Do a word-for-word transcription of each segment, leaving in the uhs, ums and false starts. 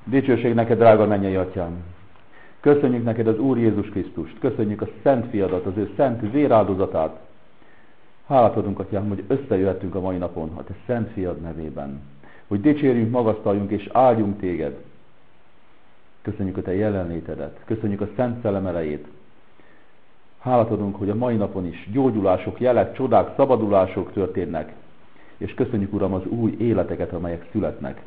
Dicsőség neked, drága mennyei atyám! Köszönjük neked az Úr Jézus Krisztust, köszönjük a Szent Fiadat, az ő szent véráldozatát. Hálát adunk, atyám, hogy összejöhetünk a mai napon a te Szent Fiad nevében, hogy dicsérjünk, magasztaljunk és áldjunk téged. Köszönjük a te jelenlétedet, köszönjük a Szent Szellem erejét. Hálát adunk, hogy a mai napon is gyógyulások, jelek, csodák, szabadulások történnek, és köszönjük, Uram, az új életeket, amelyek születnek.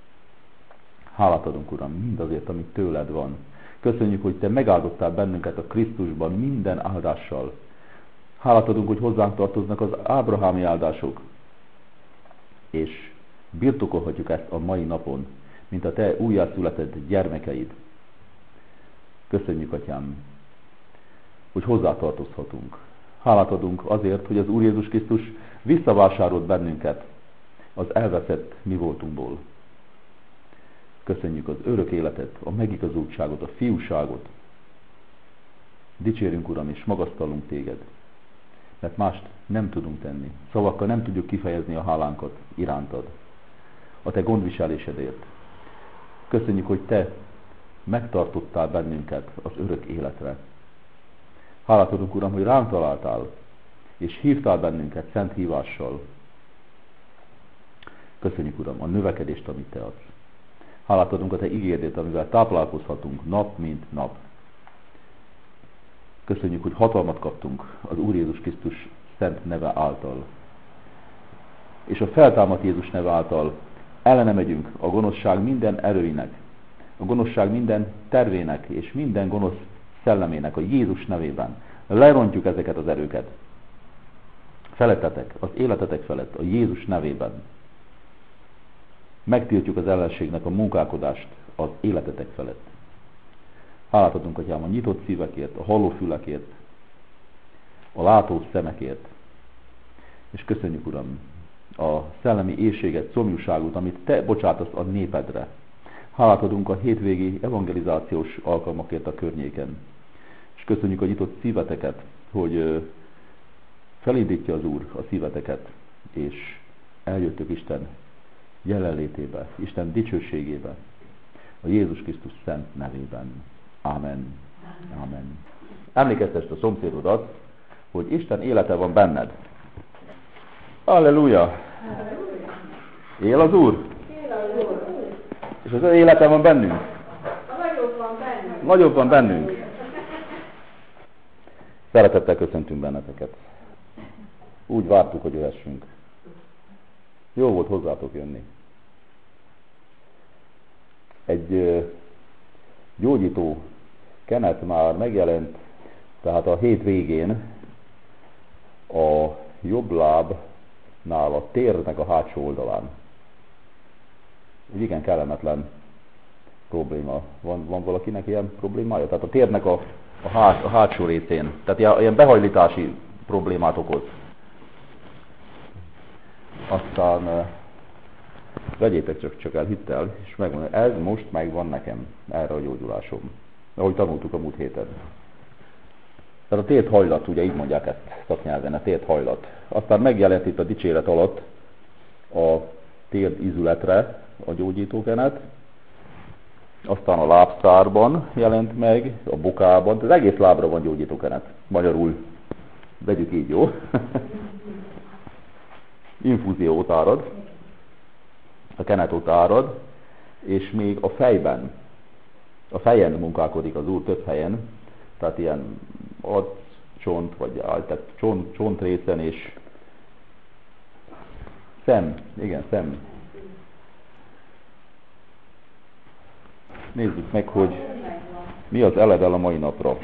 Hálát adunk, Uram, mindazért, amit tőled van. Köszönjük, hogy te megáldottál bennünket a Krisztusban minden áldással. Hálát adunk, hogy hozzánk tartoznak az ábrahámi áldások, és birtokolhatjuk ezt a mai napon, mint a te újjászületett gyermekeid. Köszönjük, atyám, hogy hozzátartozhatunk. Hálát adunk azért, hogy az Úr Jézus Krisztus visszavásárolt bennünket az elveszett mi voltunkból. Köszönjük az örök életet, a megigazultságot, a fiúságot. Dicsérünk, Uram, és magasztalunk téged, mert mást nem tudunk tenni. Szavakkal nem tudjuk kifejezni a hálánkat irántad, a te gondviselésedért. Köszönjük, hogy te megtartottál bennünket az örök életre. Hálát adunk, Uram, hogy ránk találtál, és hívtál bennünket szent hívással. Köszönjük, Uram, a növekedést, amit te adsz. Hálát adunk a te ígérdét, amivel táplálkozhatunk nap, mint nap. Köszönjük, hogy hatalmat kaptunk az Úr Jézus Krisztus szent neve által. És a feltámadt Jézus neve által ellene megyünk a gonoszság minden erőinek, a gonoszság minden tervének és minden gonosz szellemének a Jézus nevében. Lerontjuk ezeket az erőket. Felettetek, az életetek felett, a Jézus nevében. Megtiltjuk az ellenségnek a munkálkodást az életetek felett. Hálát adunk, atyám, a nyitott szívekért, a halló fülekért, a látó szemekért. És köszönjük, Uram, a szellemi éhséget, szomjúságot, amit te bocsátasz a népedre. Hálát adunk a hétvégi evangelizációs alkalmakért a környéken. És köszönjük a nyitott szíveteket, hogy felindítja az Úr a szíveteket, és eljöttök Isten jelenlétébe, Isten dicsőségébe, a Jézus Krisztus szent nevében. Ámen. Ámen. Emlékeztesd a szomszédodat, hogy Isten élete van benned. Halleluja! Él az Úr? Él az Úr. És az ő élete van bennünk? Nagyobb van bennünk. Nagyobb van bennünk. Szeretettel köszöntünk benneteket. Úgy vártuk, hogy jöhessünk. Jó volt hozzátok jönni. Egy gyógyító kenet már megjelent, tehát a hét végén a jobb lábnál, a térnek a hátsó oldalán. Egy igen kellemetlen probléma. Van, van valakinek ilyen problémája? Tehát a térnek a, a, hát, a hátsó részén. Tehát ilyen behajlítási problémát okoz. Aztán vegyétek csak, csak el hittel, és megmondom, ez most megvan nekem, erre a gyógyulásom. Ahogy tanultuk a múlt héten. Tehát a tért hajlat, ugye így mondják ezt szaknyelven, a tért hajlat. Aztán megjelent itt a dicséret alatt a térd ízületre a gyógyítókenet, aztán a lábszárban jelent meg, a bokában, az egész lábra van gyógyítókenet. Magyarul vegyük így, jó? Infúziót árad, a kenetot árad, és még a fejben, a fejen munkálkodik az Úr több helyen, tehát ilyen arccsont, vagy tehát csont, csontrészen és szem, igen, szem. Nézzük meg, hogy mi az eledel a mai napra.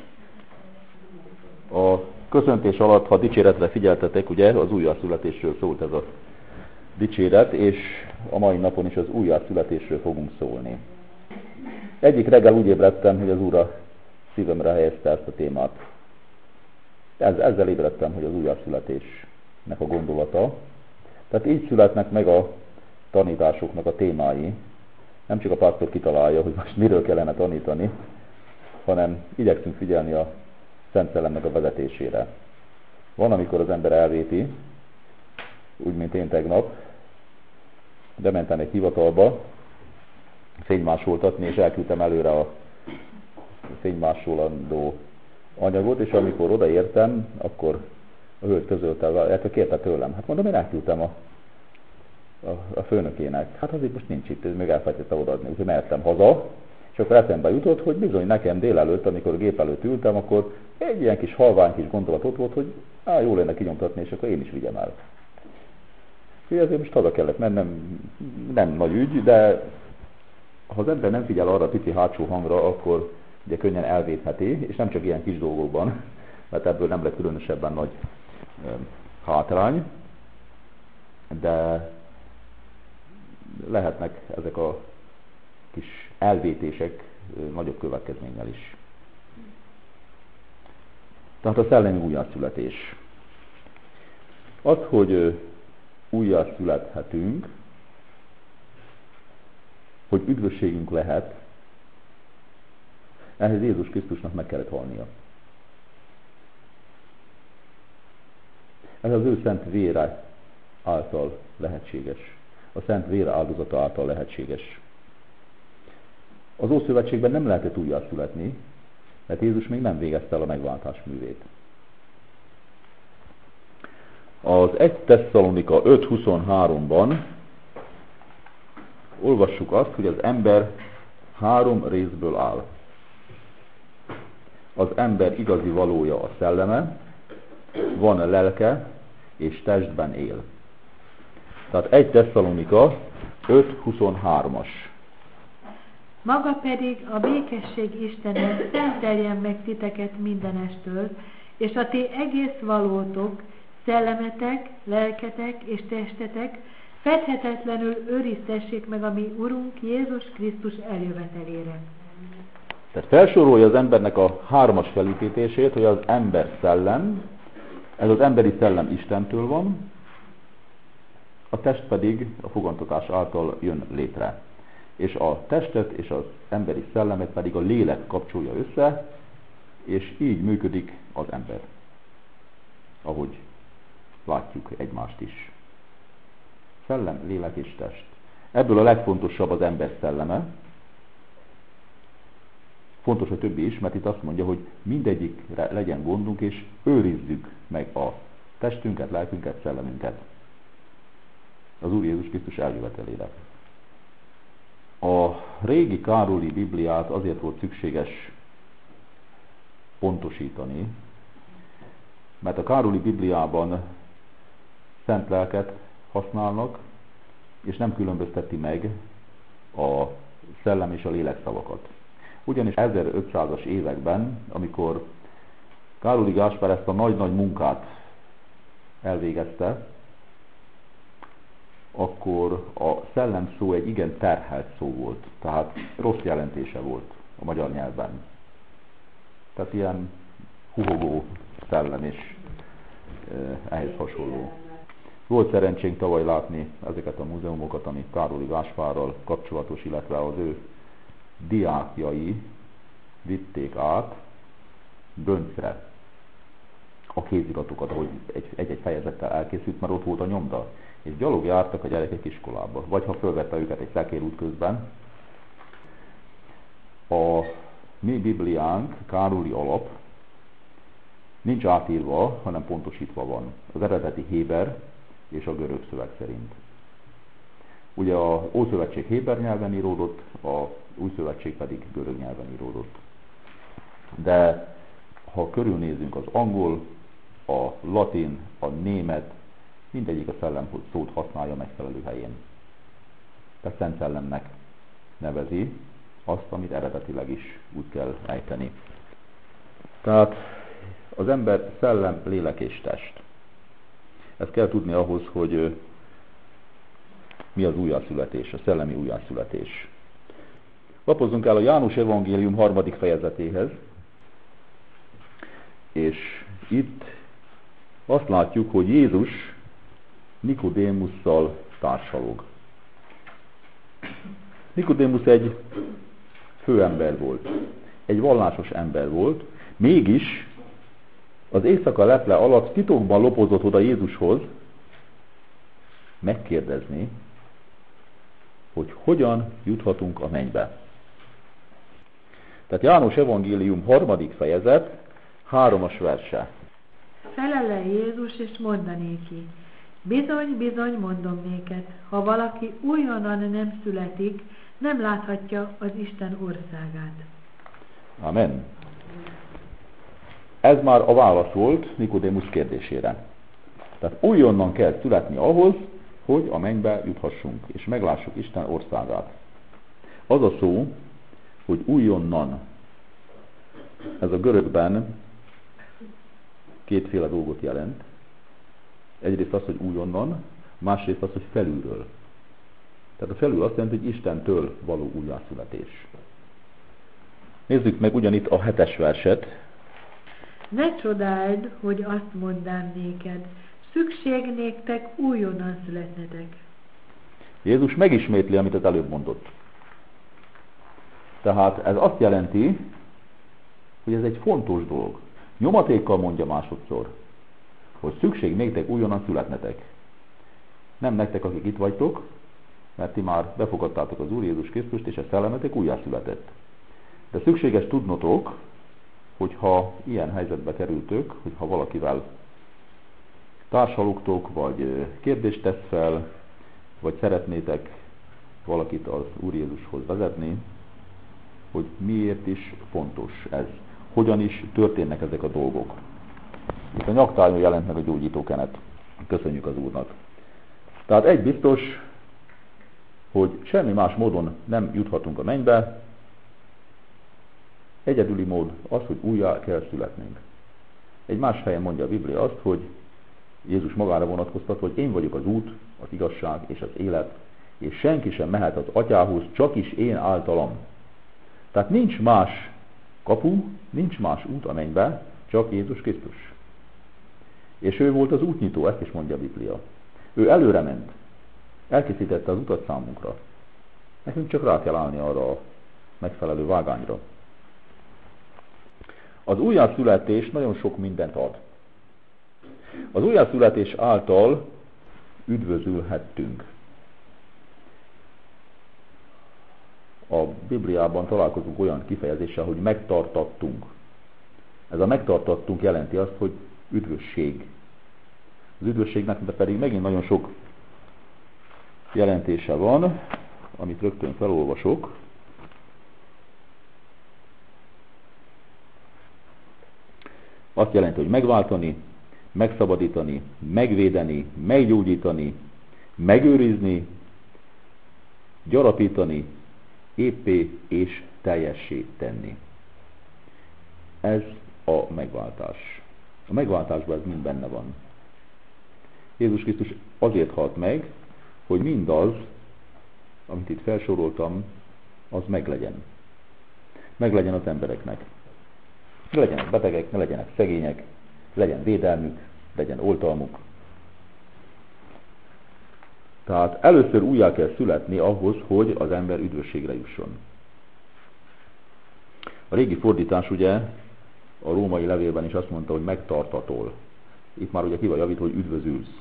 A köszöntés alatt, ha dicséretre figyeltetek, ugye az újjászületésről szólt ez a dicséret, és a mai napon is az újjászületésről fogunk szólni. Egyik reggel úgy ébredtem, hogy az Úr a szívemre helyezte ezt a témát. Ez, ezzel ébredtem, hogy az újjászületésnek a gondolata. Tehát így születnek meg a tanításoknak a témái. Nem csak a pásztor kitalálja, hogy most miről kellene tanítani, hanem igyekszünk figyelni a Szent Szellemnek a vezetésére. Van, amikor az ember elvéti, úgy, mint én tegnap, bementem egy hivatalba, fénymásoltatni, és elküldtem előre a fénymásolandó anyagot, és amikor odaértem, akkor a hölgy közölte, illetve kérte tőlem. Hát mondom, én elküldtem a, a, a főnökének. Hát azért most nincs itt, még elfelejtette odaadni, úgyhogy mehettem haza, és akkor eszembe jutott, hogy bizony nekem délelőtt, amikor a gép előtt ültem, akkor egy ilyen kis halvány kis gondolat ott volt, hogy á, jó lenne kinyomtatni, és akkor én is vigyem el. Úgyhogy ezért most haza kellett mennem, nem nagy ügy, de ha az ember nem figyel arra a pici hátsó hangra, akkor ugye könnyen elvétheti, és nem csak ilyen kis dolgokban, mert ebből nem lett különösebben nagy e, hátrány, de lehetnek ezek a kis elvétések e, nagyobb következménnyel is. Tehát a szellemi újjászületés. Az, hogy e, újjászülethetünk, hogy üdvösségünk lehet, ehhez Jézus Krisztusnak meg kellett halnia. Ez az ő szent vére által lehetséges. A szent vére áldozata által lehetséges. Az Ószövetségben nem lehetett újjászületni, mert Jézus még nem végezte el a megváltás művét. Az egy Tesszalonika öt huszonháromban olvassuk azt, hogy az ember három részből áll. Az ember igazi valója a szelleme, van lelke, és testben él. Tehát egy Tesszalonika öt huszonhármas. Maga pedig a békesség Istene szenteljen meg titeket mindenestől, és a ti egész valótok, szellemetek, lelketek és testetek fedhetetlenül őriztessék meg a mi Urunk Jézus Krisztus eljövetelére. Tehát felsorolja az embernek a hármas felépítését, hogy az ember szellem, ez az emberi szellem Istentől van, a test pedig a fogantatás által jön létre. És a testet és az emberi szellemet pedig a lélek kapcsolja össze, és így működik az ember, ahogy látjuk egymást is. Szellem, lélek és test. Ebből a legfontosabb az ember szelleme. Fontos a többi is, mert itt azt mondja, hogy mindegyikre legyen gondunk, és őrizzük meg a testünket, lelkünket, szellemünket az Úr Jézus Krisztus eljövetelére. A régi károli Bibliát azért volt szükséges pontosítani, mert a károli Bibliában szent lelket használnak, és nem különbözteti meg a szellem és a lélek szavakat. Ugyanis ezerötszázas években, amikor Károli Gáspár ezt a nagy-nagy munkát elvégezte, akkor a szellem szó egy igen terhelt szó volt, tehát rossz jelentése volt a magyar nyelven. Tehát ilyen huhogó szellem és ehhez hasonló. Volt szerencsénk tavaly látni ezeket a múzeumokat, amik Károli Gáspárral kapcsolatos, illetve az ő diákjai vitték át Böncre a kéziratokat, ahogy egy-egy fejezettel elkészült, mert ott volt a nyomda. És gyalog jártak a gyerekek iskolába, vagy ha fölvette őket egy szekérút közben. A mi Bibliánk, Károli alap, nincs átírva, hanem pontosítva van. Az eredeti héber és a görög szöveg szerint. Ugye a Ószövetség héber nyelven íródott, a Új Szövetség pedig görög nyelven íródott. De ha körülnézünk, az angol, a latin, a német, mindegyik a szellem szót használja megfelelő helyén. Tehát Szent Szellemnek nevezi azt, amit eredetileg is úgy kell ejteni. Tehát az ember szellem, lélek és test. Ezt kell tudni ahhoz, hogy mi az újjászületés, a szellemi újjászületés. Lapozzunk el a János evangélium harmadik fejezetéhez, és itt azt látjuk, hogy Jézus Nikodémusszal társalog. Nikodémusz egy főember volt, egy vallásos ember volt, mégis az éjszaka leple alatt titokban lopozott oda Jézushoz megkérdezni, hogy hogyan juthatunk a mennybe. Tehát János evangélium harmadik fejezet, háromas verse. Felele Jézus és mondanéki: bizony, bizony mondom néked, ha valaki újonnan nem születik, nem láthatja az Isten országát. Amen. Ez már a válasz volt Nikodémus kérdésére. Tehát újonnan kell születni ahhoz, hogy a mennybe juthassunk, és meglássuk Isten országát. Az a szó, hogy újonnan, ez a görögben kétféle dolgot jelent. Egyrészt az, hogy újonnan, másrészt az, hogy felülről. Tehát a felül azt jelenti, hogy Istentől való újjászületés. Nézzük meg ugyanitt a hetes verset. Ne csodáld, hogy azt mondám néked, szükség néktek újonnan születnetek. Jézus megismétli, amit az előbb mondott. Tehát ez azt jelenti, hogy ez egy fontos dolog. Nyomatékkal mondja másodszor, hogy szükség néktek újonnan születnetek. Nem nektek, akik itt vagytok, mert ti már befogadtátok az Úr Jézus Krisztust, és a szellemetek újjászületett. De szükséges tudnotok, hogyha ilyen helyzetbe kerültök, hogyha valakivel társalogtok, vagy kérdést tesz fel, vagy szeretnétek valakit az Úr Jézushoz vezetni, hogy miért is fontos ez. Hogyan is történnek ezek a dolgok. Itt a nyaktárnyon jelent meg a gyógyítókenet. Köszönjük az Úrnak. Tehát egy biztos, hogy semmi más módon nem juthatunk a mennybe. Egyedüli mód az, hogy újjá kell születnünk. Egy más helyen mondja a Biblia azt, hogy Jézus magára vonatkoztat, hogy én vagyok az út, az igazság és az élet, és senki sem mehet az Atyához, csak is én általam. Tehát nincs más kapu, nincs más út a mennybe, csak Jézus Krisztus. És ő volt az útnyitó, ezt is mondja a Biblia. Ő előre ment, elkészítette az utat számunkra. Nekünk csak rá kell állni arra a megfelelő vágányra. Az újjászületés nagyon sok mindent ad. Az újjászületés által üdvözülhettünk. A Bibliában találkozunk olyan kifejezéssel, hogy megtartattunk. Ez a megtartattunk jelenti azt, hogy üdvösség. Az üdvösségnek pedig megint nagyon sok jelentése van, amit rögtön felolvasok. Azt jelenti, hogy megváltani, megszabadítani, megvédeni, meggyógyítani, megőrizni, gyarapítani, éppé és teljessé tenni. Ez a megváltás. A megváltásban ez mind benne van. Jézus Krisztus azért halt meg, hogy mindaz, amit itt felsoroltam, az meglegyen. Meglegyen az embereknek. Ne legyenek betegek, ne legyenek szegények, legyen védelmük, legyen oltalmuk. Tehát először újjá kell születni ahhoz, hogy az ember üdvösségre jusson. A régi fordítás ugye a római levélben is azt mondta, hogy megtartatol. Itt már ugye ki van javítva, hogy üdvözülsz.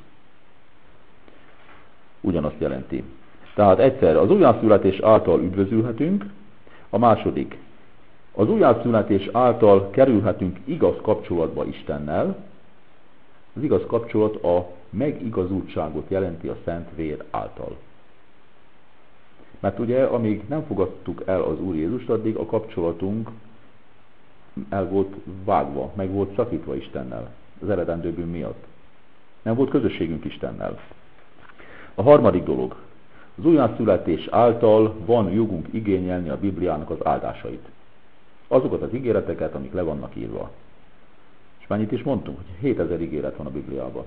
Ugyanazt jelenti. Tehát egyszer az újjászületés által üdvözülhetünk, a második, az újjászületés által kerülhetünk igaz kapcsolatba Istennel. Az igaz kapcsolat a megigazultságot jelenti a Szent Vér által. Mert ugye, amíg nem fogadtuk el az Úr Jézust, addig a kapcsolatunk el volt vágva, meg volt szakítva Istennel, az eredendő bűn miatt. Nem volt közösségünk Istennel. A harmadik dolog, az újjászületés által van jogunk igényelni a Bibliának az áldásait. Azokat az ígéreteket, amik le vannak írva. És mennyit is mondtunk, hogy hétezer ígéret van a Bibliában.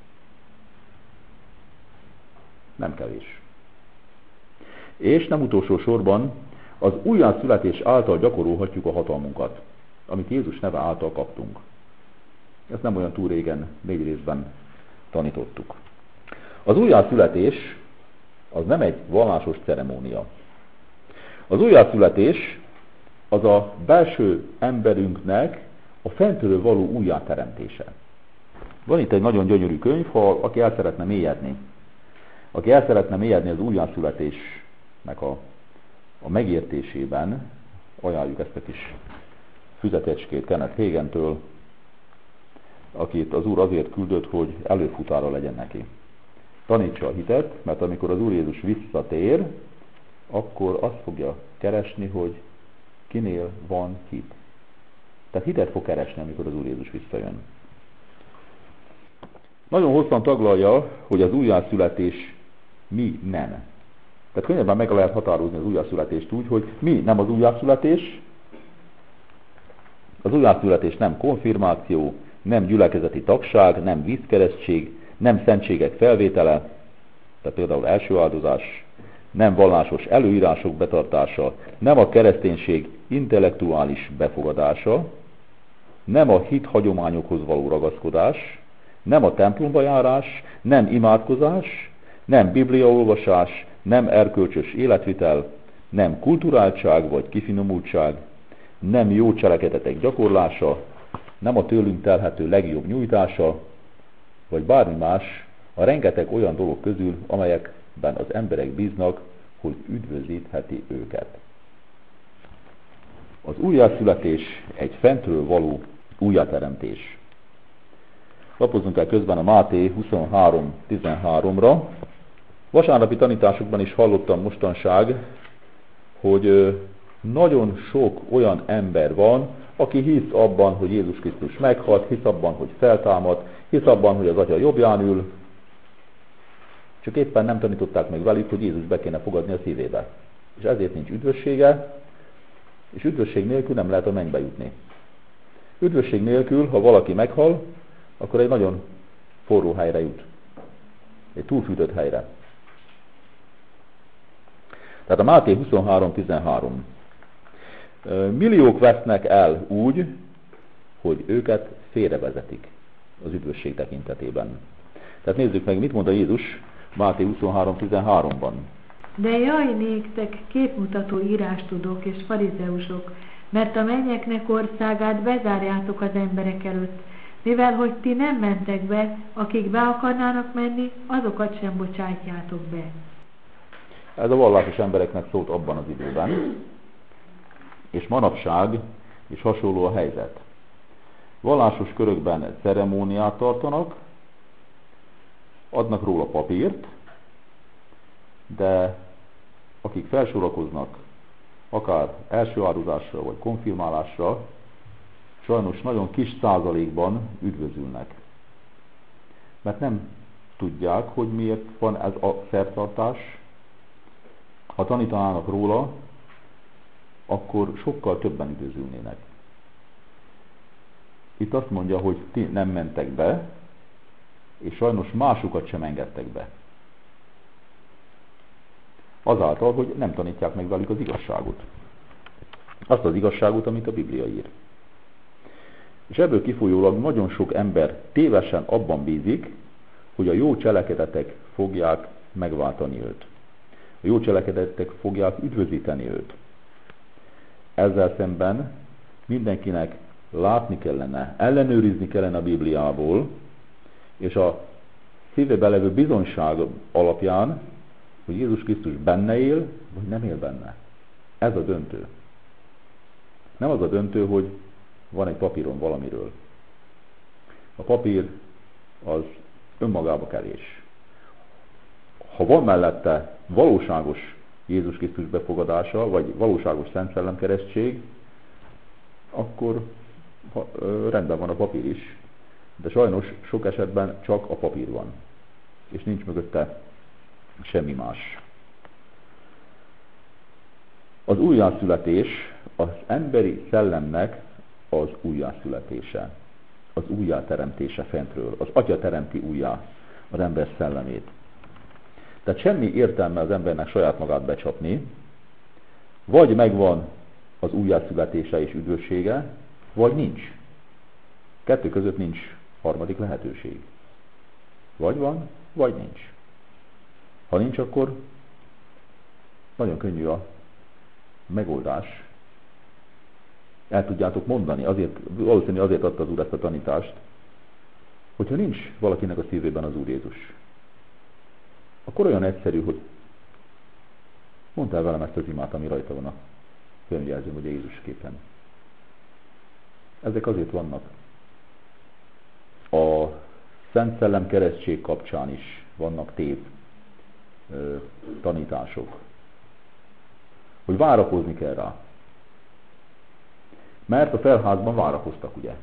Nem kevés. És nem utolsó sorban az újjászületés által gyakorolhatjuk a hatalmunkat, amit Jézus neve által kaptunk. Ezt nem olyan túl régen, négy részben tanítottuk. Az újjászületés az nem egy vallásos ceremónia. Az újjászületés az a belső emberünknek a fentről való újjáteremtése. Van itt egy nagyon gyönyörű könyv, ha aki el szeretne mélyedni. Aki el szeretne mélyedni az újjászületés a, a megértésében ajánljuk ezt a kis füzetecskét Kenneth Hagentől, akit az Úr azért küldött, hogy előfutára legyen neki. Tanítsa a hitet, mert amikor az Úr Jézus visszatér, akkor azt fogja keresni, hogy kinél van hit. Tehát hitet fog keresni, amikor az Úr Jézus visszajön. Nagyon hosszan taglalja, hogy az újjászületés mi nem. Tehát könnyebben meg lehet határozni az újjászületést úgy, hogy mi nem az újjászületés. Az újjászületés nem konfirmáció, nem gyülekezeti tagság, nem vízkeresztség, nem szentségek felvétele, tehát például első áldozás, nem vallásos előírások betartása, nem a kereszténység intellektuális befogadása, nem a hit hagyományokhoz való ragaszkodás, nem a templomba járás, nem imádkozás, nem bibliaolvasás, nem erkölcsös életvitel, nem kulturáltság vagy kifinomultság, nem jó cselekedetek gyakorlása, nem a tőlünk telhető legjobb nyújtása, vagy bármi más a rengeteg olyan dolog közül, amelyekben az emberek bíznak, hogy üdvözítheti őket. Az újjászületés egy fentről való újjáteremtés. Lapozzunk el közben a Máté huszonhárom tizenháromra. Vasárnapi tanításokban is hallottam mostanság, hogy nagyon sok olyan ember van, aki hisz abban, hogy Jézus Krisztus meghalt, hisz abban, hogy feltámad, hisz abban, hogy az Atya jobbján ül, csak éppen nem tanították meg velük, hogy Jézus be kéne fogadni a szívébe. És ezért nincs üdvössége, és üdvösség nélkül nem lehet a mennybe jutni. Üdvösség nélkül, ha valaki meghal, akkor egy nagyon forró helyre jut. Egy túlfűtött helyre. Tehát a Máté huszonhárom tizenhárom. Milliók vesznek el úgy, hogy őket félrevezetik az üdvösség tekintetében. Tehát nézzük meg, mit mond a Jézus Máté huszonhárom tizenháromban. De jaj néktek, képmutató írástudók és farizeusok, mert a mennyeknek országát bezárjátok az emberek előtt, mivel hogy ti nem mentek be, akik be akarnának menni, azokat sem bocsátjátok be. Ez a vallásos embereknek szólt abban az időben, és manapság is hasonló a helyzet. Vallásos körökben ceremóniát tartanak, adnak róla papírt, de akik felsorakoznak akár első áldozásra vagy konfirmálásra, sajnos nagyon kis százalékban üdvözülnek. Mert nem tudják, hogy miért van ez a szertartás. Ha tanítanának róla, akkor sokkal többen üdvözülnének. Itt azt mondja, hogy ti nem mentek be, és sajnos másokat sem engedtek be. Azáltal, hogy nem tanítják meg velük az igazságot. Azt az igazságot, amit a Biblia ír. És ebből kifolyólag nagyon sok ember tévesen abban bízik, hogy a jó cselekedetek fogják megváltani őt. A jó cselekedetek fogják üdvözíteni őt. Ezzel szemben mindenkinek látni kellene, ellenőrizni kellene a Bibliából, és a szívében levő bizonyság alapján, hogy Jézus Krisztus benne él, vagy nem él benne. Ez a döntő. Nem az a döntő, hogy van egy papíron valamiről. A papír az önmagába kerés. Ha van mellette valóságos Jézus Krisztus befogadása, vagy valóságos Szent Szellem keresztség, akkor ha, ö, rendben van a papír is. De sajnos sok esetben csak a papír van. És nincs mögötte semmi más. Az újjászületés az emberi szellemnek az újjászületése. Az újjáteremtése fentről. Az Atya teremti újjá az ember szellemét. Tehát semmi értelme az embernek saját magát becsapni, vagy megvan az újjászületése és üdvössége, vagy nincs. Kettő között nincs harmadik lehetőség. Vagy van, vagy nincs. Ha nincs, akkor nagyon könnyű a megoldás. El tudjátok mondani, azért, valószínűleg azért adta az Úr ezt a tanítást, hogyha nincs valakinek a szívében az Úr Jézus, akkor olyan egyszerű, hogy Mondta el velem ezt az imát, ami rajta van a könyvjelzőn, vagy Jézus képen. Ezek azért vannak. A Szent Szellem keresztség kapcsán is vannak tév ö, tanítások. Hogy várakozni kell rá. Mert a felházban várakoztak, ugye?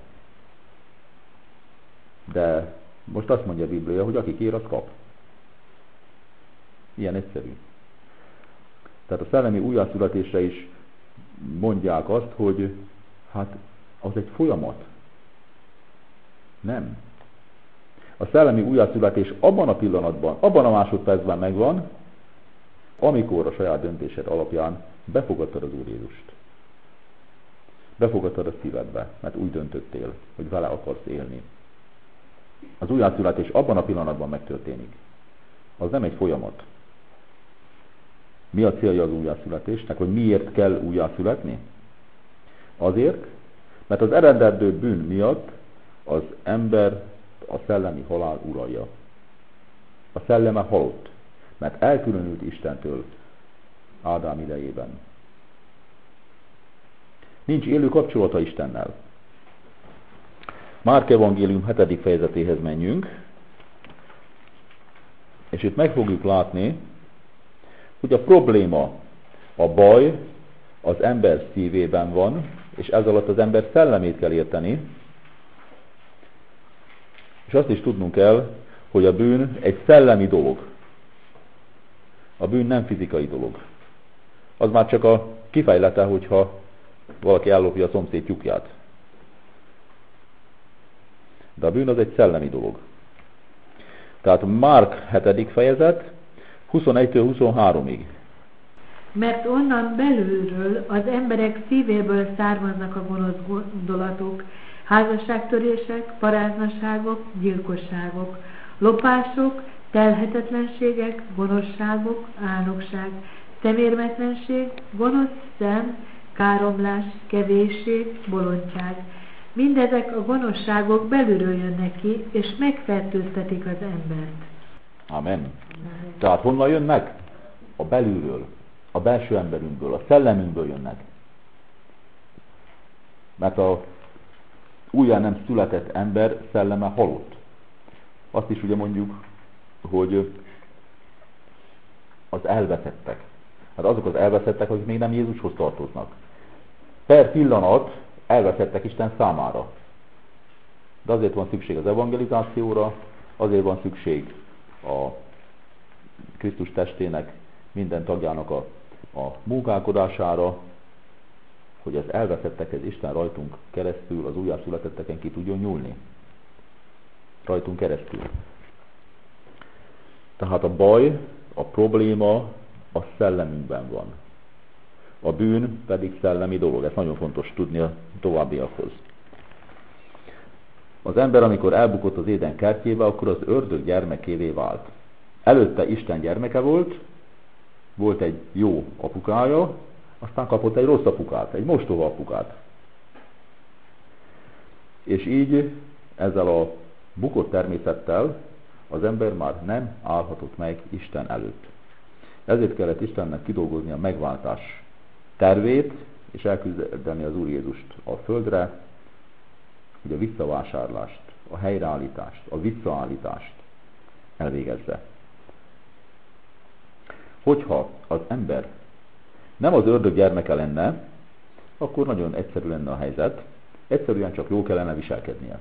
De most azt mondja a Biblia, hogy aki kér, az kap. Ilyen egyszerű. Tehát a szellemi újjászületésre is mondják azt, hogy hát az egy folyamat. Nem. A szellemi újjászületés abban a pillanatban, abban a másodpercben megvan, amikor a saját döntésed alapján befogadtad az Úr Jézust. Befogadtad a szívedbe, mert úgy döntöttél, hogy vele akarsz élni. Az újjászületés abban a pillanatban megtörténik. Az nem egy folyamat. Mi a célja az újjászületésnek, hogy miért kell újjászületni? Azért, mert az eredendő bűn miatt az ember a szellemi halál uralja. A szelleme halott, mert elkülönült Istentől Ádám idejében. Nincs élő kapcsolata Istennel. Márk evangélium hetedik fejezetéhez menjünk, és itt meg fogjuk látni, hogy a probléma, a baj az ember szívében van, és ez alatt az ember szellemét kell érteni, és azt is tudnunk kell, hogy a bűn egy szellemi dolog. A bűn nem fizikai dolog. Az már csak a kifejlete, hogyha valaki ellopja a szomszéd tyúkját. De a bűn az egy szellemi dolog. Tehát Márk hetedik fejezet, huszonegytől huszonháromig. Mert onnan belülről az emberek szívéből származnak a gonosz gondolatok, házasságtörések, paráznaságok, gyilkosságok, lopások, telhetetlenségek, gonoszságok, álnokság, szemérmetlenség, gonosz szem, káromlás, kevésség, bolondság. Mindezek a gonoszságok belülről jönnek ki, és megfertőztetik az embert. Amen. Tehát honnan jönnek? A belülről, a belső emberünkből, a szellemünkből jönnek. Mert a újjá nem született ember szelleme halott. Azt is ugye mondjuk, hogy az elveszettek. Hát azok az elveszettek, akik még nem Jézushoz tartoznak. Per pillanat elveszettek Isten számára. De azért van szükség az evangelizációra, azért van szükség a Krisztus testének minden tagjának a, a munkálkodására, hogy az elveszettekhez Isten rajtunk keresztül, az újjászületetteken ki tudjon nyúlni. Rajtunk keresztül. Tehát a baj, a probléma a szellemünkben van. A bűn pedig szellemi dolog. Ez nagyon fontos tudni a továbbiakhoz. Az ember, amikor elbukott az Éden kertjébe, akkor az ördög gyermekévé vált. Előtte Isten gyermeke volt, volt egy jó apukája, aztán kapott egy rossz apukát, egy mostoha apukát. És így ezzel a bukott természettel az ember már nem állhatott meg Isten előtt. Ezért kellett Istennek kidolgozni a megváltás tervét, és elküldeni az Úr Jézust a földre, hogy a visszavásárlást, a helyreállítást, a visszaállítást elvégezze. Hogyha az ember nem az ördög gyermeke lenne, akkor nagyon egyszerű lenne a helyzet, egyszerűen csak jól kellene viselkednie.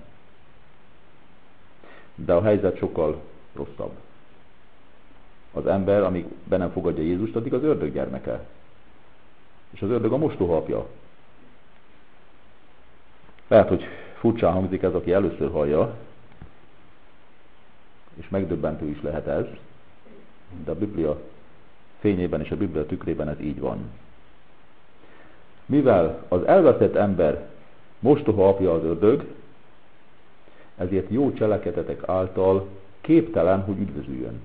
De a helyzet sokkal rosszabb. Az ember, amíg be nem fogadja Jézust, addig az ördög gyermeke. És az ördög a mostoha apja. Lehet, hogy furcsán hangzik ez, aki először hallja, és megdöbbentő is lehet ez, de a Biblia fényében és a Biblia tükrében ez így van. Mivel az elveszett ember mostoha apja az ördög, ezért jó cselekedetek által képtelen, hogy üdvözüljön.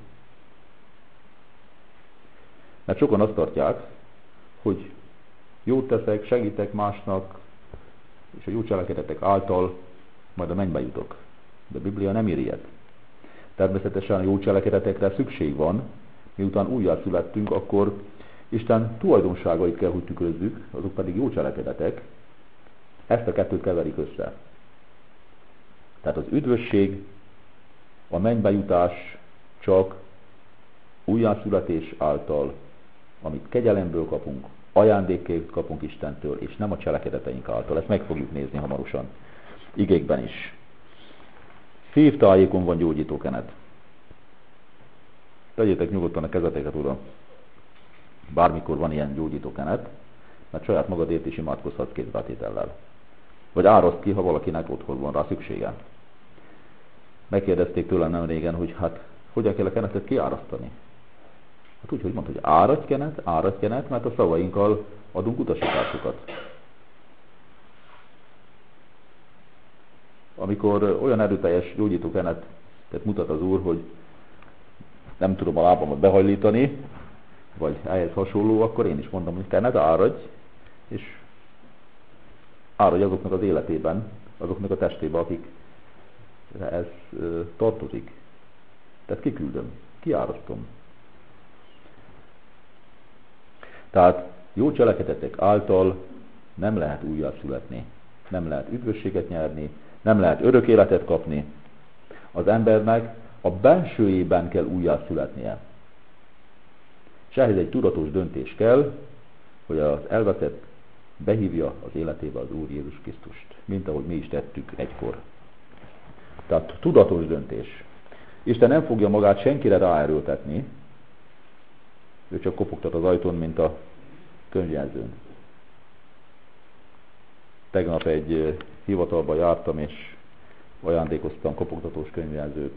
Mert sokan azt tartják, hogy jót teszek, segítek másnak, és a jó cselekedetek által majd a mennybe jutok. De a Biblia nem ír ilyet. Természetesen a jó cselekedetekre szükség van, miután újjászülettünk, akkor Isten tulajdonságait kell, hogy tükrözzük, azok pedig jó cselekedetek. Ezt a kettőt keverik össze. Tehát az üdvösség, a mennybe jutás csak újjászületés által, amit kegyelemből kapunk, ajándékként kapunk Istentől, és nem a cselekedeteink által. Ezt meg fogjuk nézni hamarosan, igékben is. Szívtájékon van gyógyítókenet. Tegyétek nyugodtan a kezeteket oda. Bármikor van ilyen gyógyítókenet, mert saját magadért is imádkozhatsz kézbetétellel. Vagy áraszt ki, ha valakinek otthon van rá szüksége. Megkérdezték tőlem nem régen, hogy hát hogyan kell a kenetet kiárasztani. Hát úgy, hogy mondta, hogy áradj kenet, áradj kenet, mert a szavainkkal adunk utasításokat. Amikor olyan erőteljes gyógyítókenetet mutat az Úr, hogy nem tudom a lábamat behajlítani, vagy ehhez hasonló, akkor én is mondom, hogy kenet, áradj, és áradj azoknak az életében, azoknak a testében, akik ez ö, tartozik. Tehát kiküldöm, kiárasztom. Tehát jó cselekedetek által nem lehet újjászületni, nem lehet üdvösséget nyerni, nem lehet örök életet kapni. Az embernek a bensőjében kell újjászületnie. És ehhez egy tudatos döntés kell, hogy az elveszett behívja az életébe az Úr Jézus Krisztust, mint ahogy mi is tettük egykor. Tehát tudatos döntés. Isten nem fogja magát senkire ráerőltetni, ő csak kopogtat az ajtón, mint a könyvjelzőn. Tegnap egy hivatalba jártam, és ajándékoztam kopogtatós könyvjelzőt.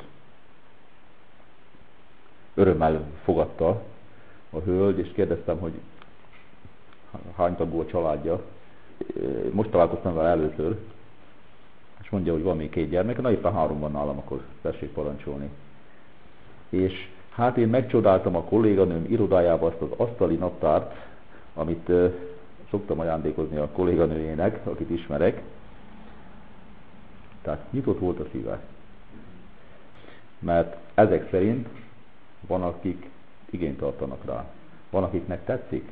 Örömmel fogadta a hölgy, és kérdeztem, hogy hány tagú a családja. Most találkoztam vele először, és mondja, hogy van még két gyermek, na éppen három van nálam, akkor tessék parancsolni. És hát én megcsodáltam a kolléganőm irodájába azt az asztali naptárt, amit uh, szoktam ajándékozni a kolléganőjének, akit ismerek. Tehát nyitott volt a szíve. Mert ezek szerint van, akik igényt tartanak rá. Van, akiknek tetszik.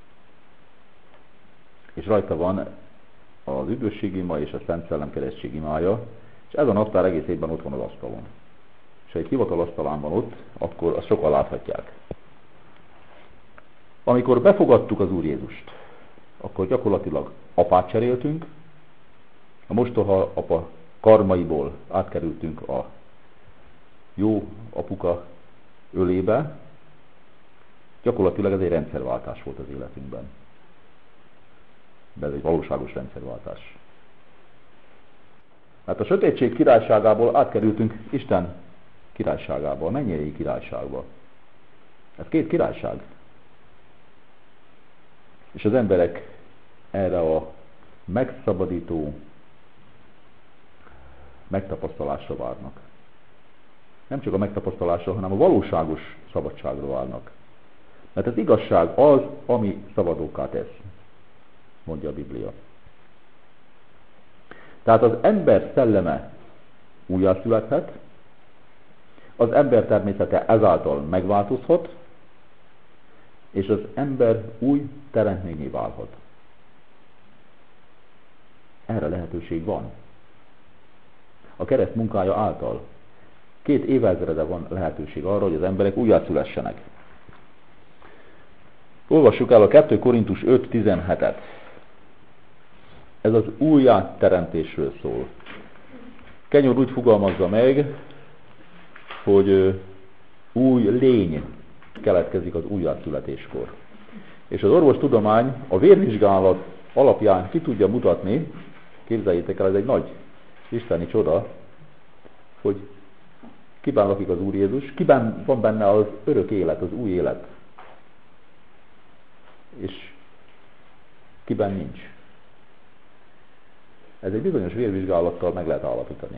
És rajta van az üdvösségi ima és a Szent Szellem keresztség imája, és ez a naptár egész évben ott van az asztalon. És ha egy hivatal asztalán van ott, akkor azt sokan láthatják. Amikor befogadtuk az Úr Jézust, akkor gyakorlatilag apát cseréltünk, a mostoha apa karmaiból átkerültünk a jó apuka ölébe, gyakorlatilag ez egy rendszerváltás volt az életünkben. De ez egy valóságos rendszerváltás. Hát a sötétség királyságából átkerültünk Isten királyságába, a mennyei királyságba. Ez két királyság. És az emberek erre a megszabadító megtapasztalásra várnak. Nem csak a megtapasztalásra, hanem a valóságos szabadságra várnak. Mert az igazság az, ami szabadókká tesz, mondja a Biblia. Tehát az ember szelleme újjászülethet, az ember természete ezáltal megváltozhat, és az ember új teremtményé válhat. Erre lehetőség van. A kereszt munkája által két évezrede van lehetőség arra, hogy az emberek újjászülessenek. Olvassuk el a kettő Korintus öt tizenhetet. Ez az újjáteremtésről szól. Kenyon úgy fogalmazza meg, hogy új lény keletkezik az újjászületéskor. És az orvostudomány a vérvizsgálat alapján ki tudja mutatni, képzeljétek el, ez egy nagy isteni csoda, hogy kiben lakik az Úr Jézus, kiben van benne az örök élet, az új élet, és kiben nincs. Ez egy bizonyos vérvizsgálattal meg lehet állapítani.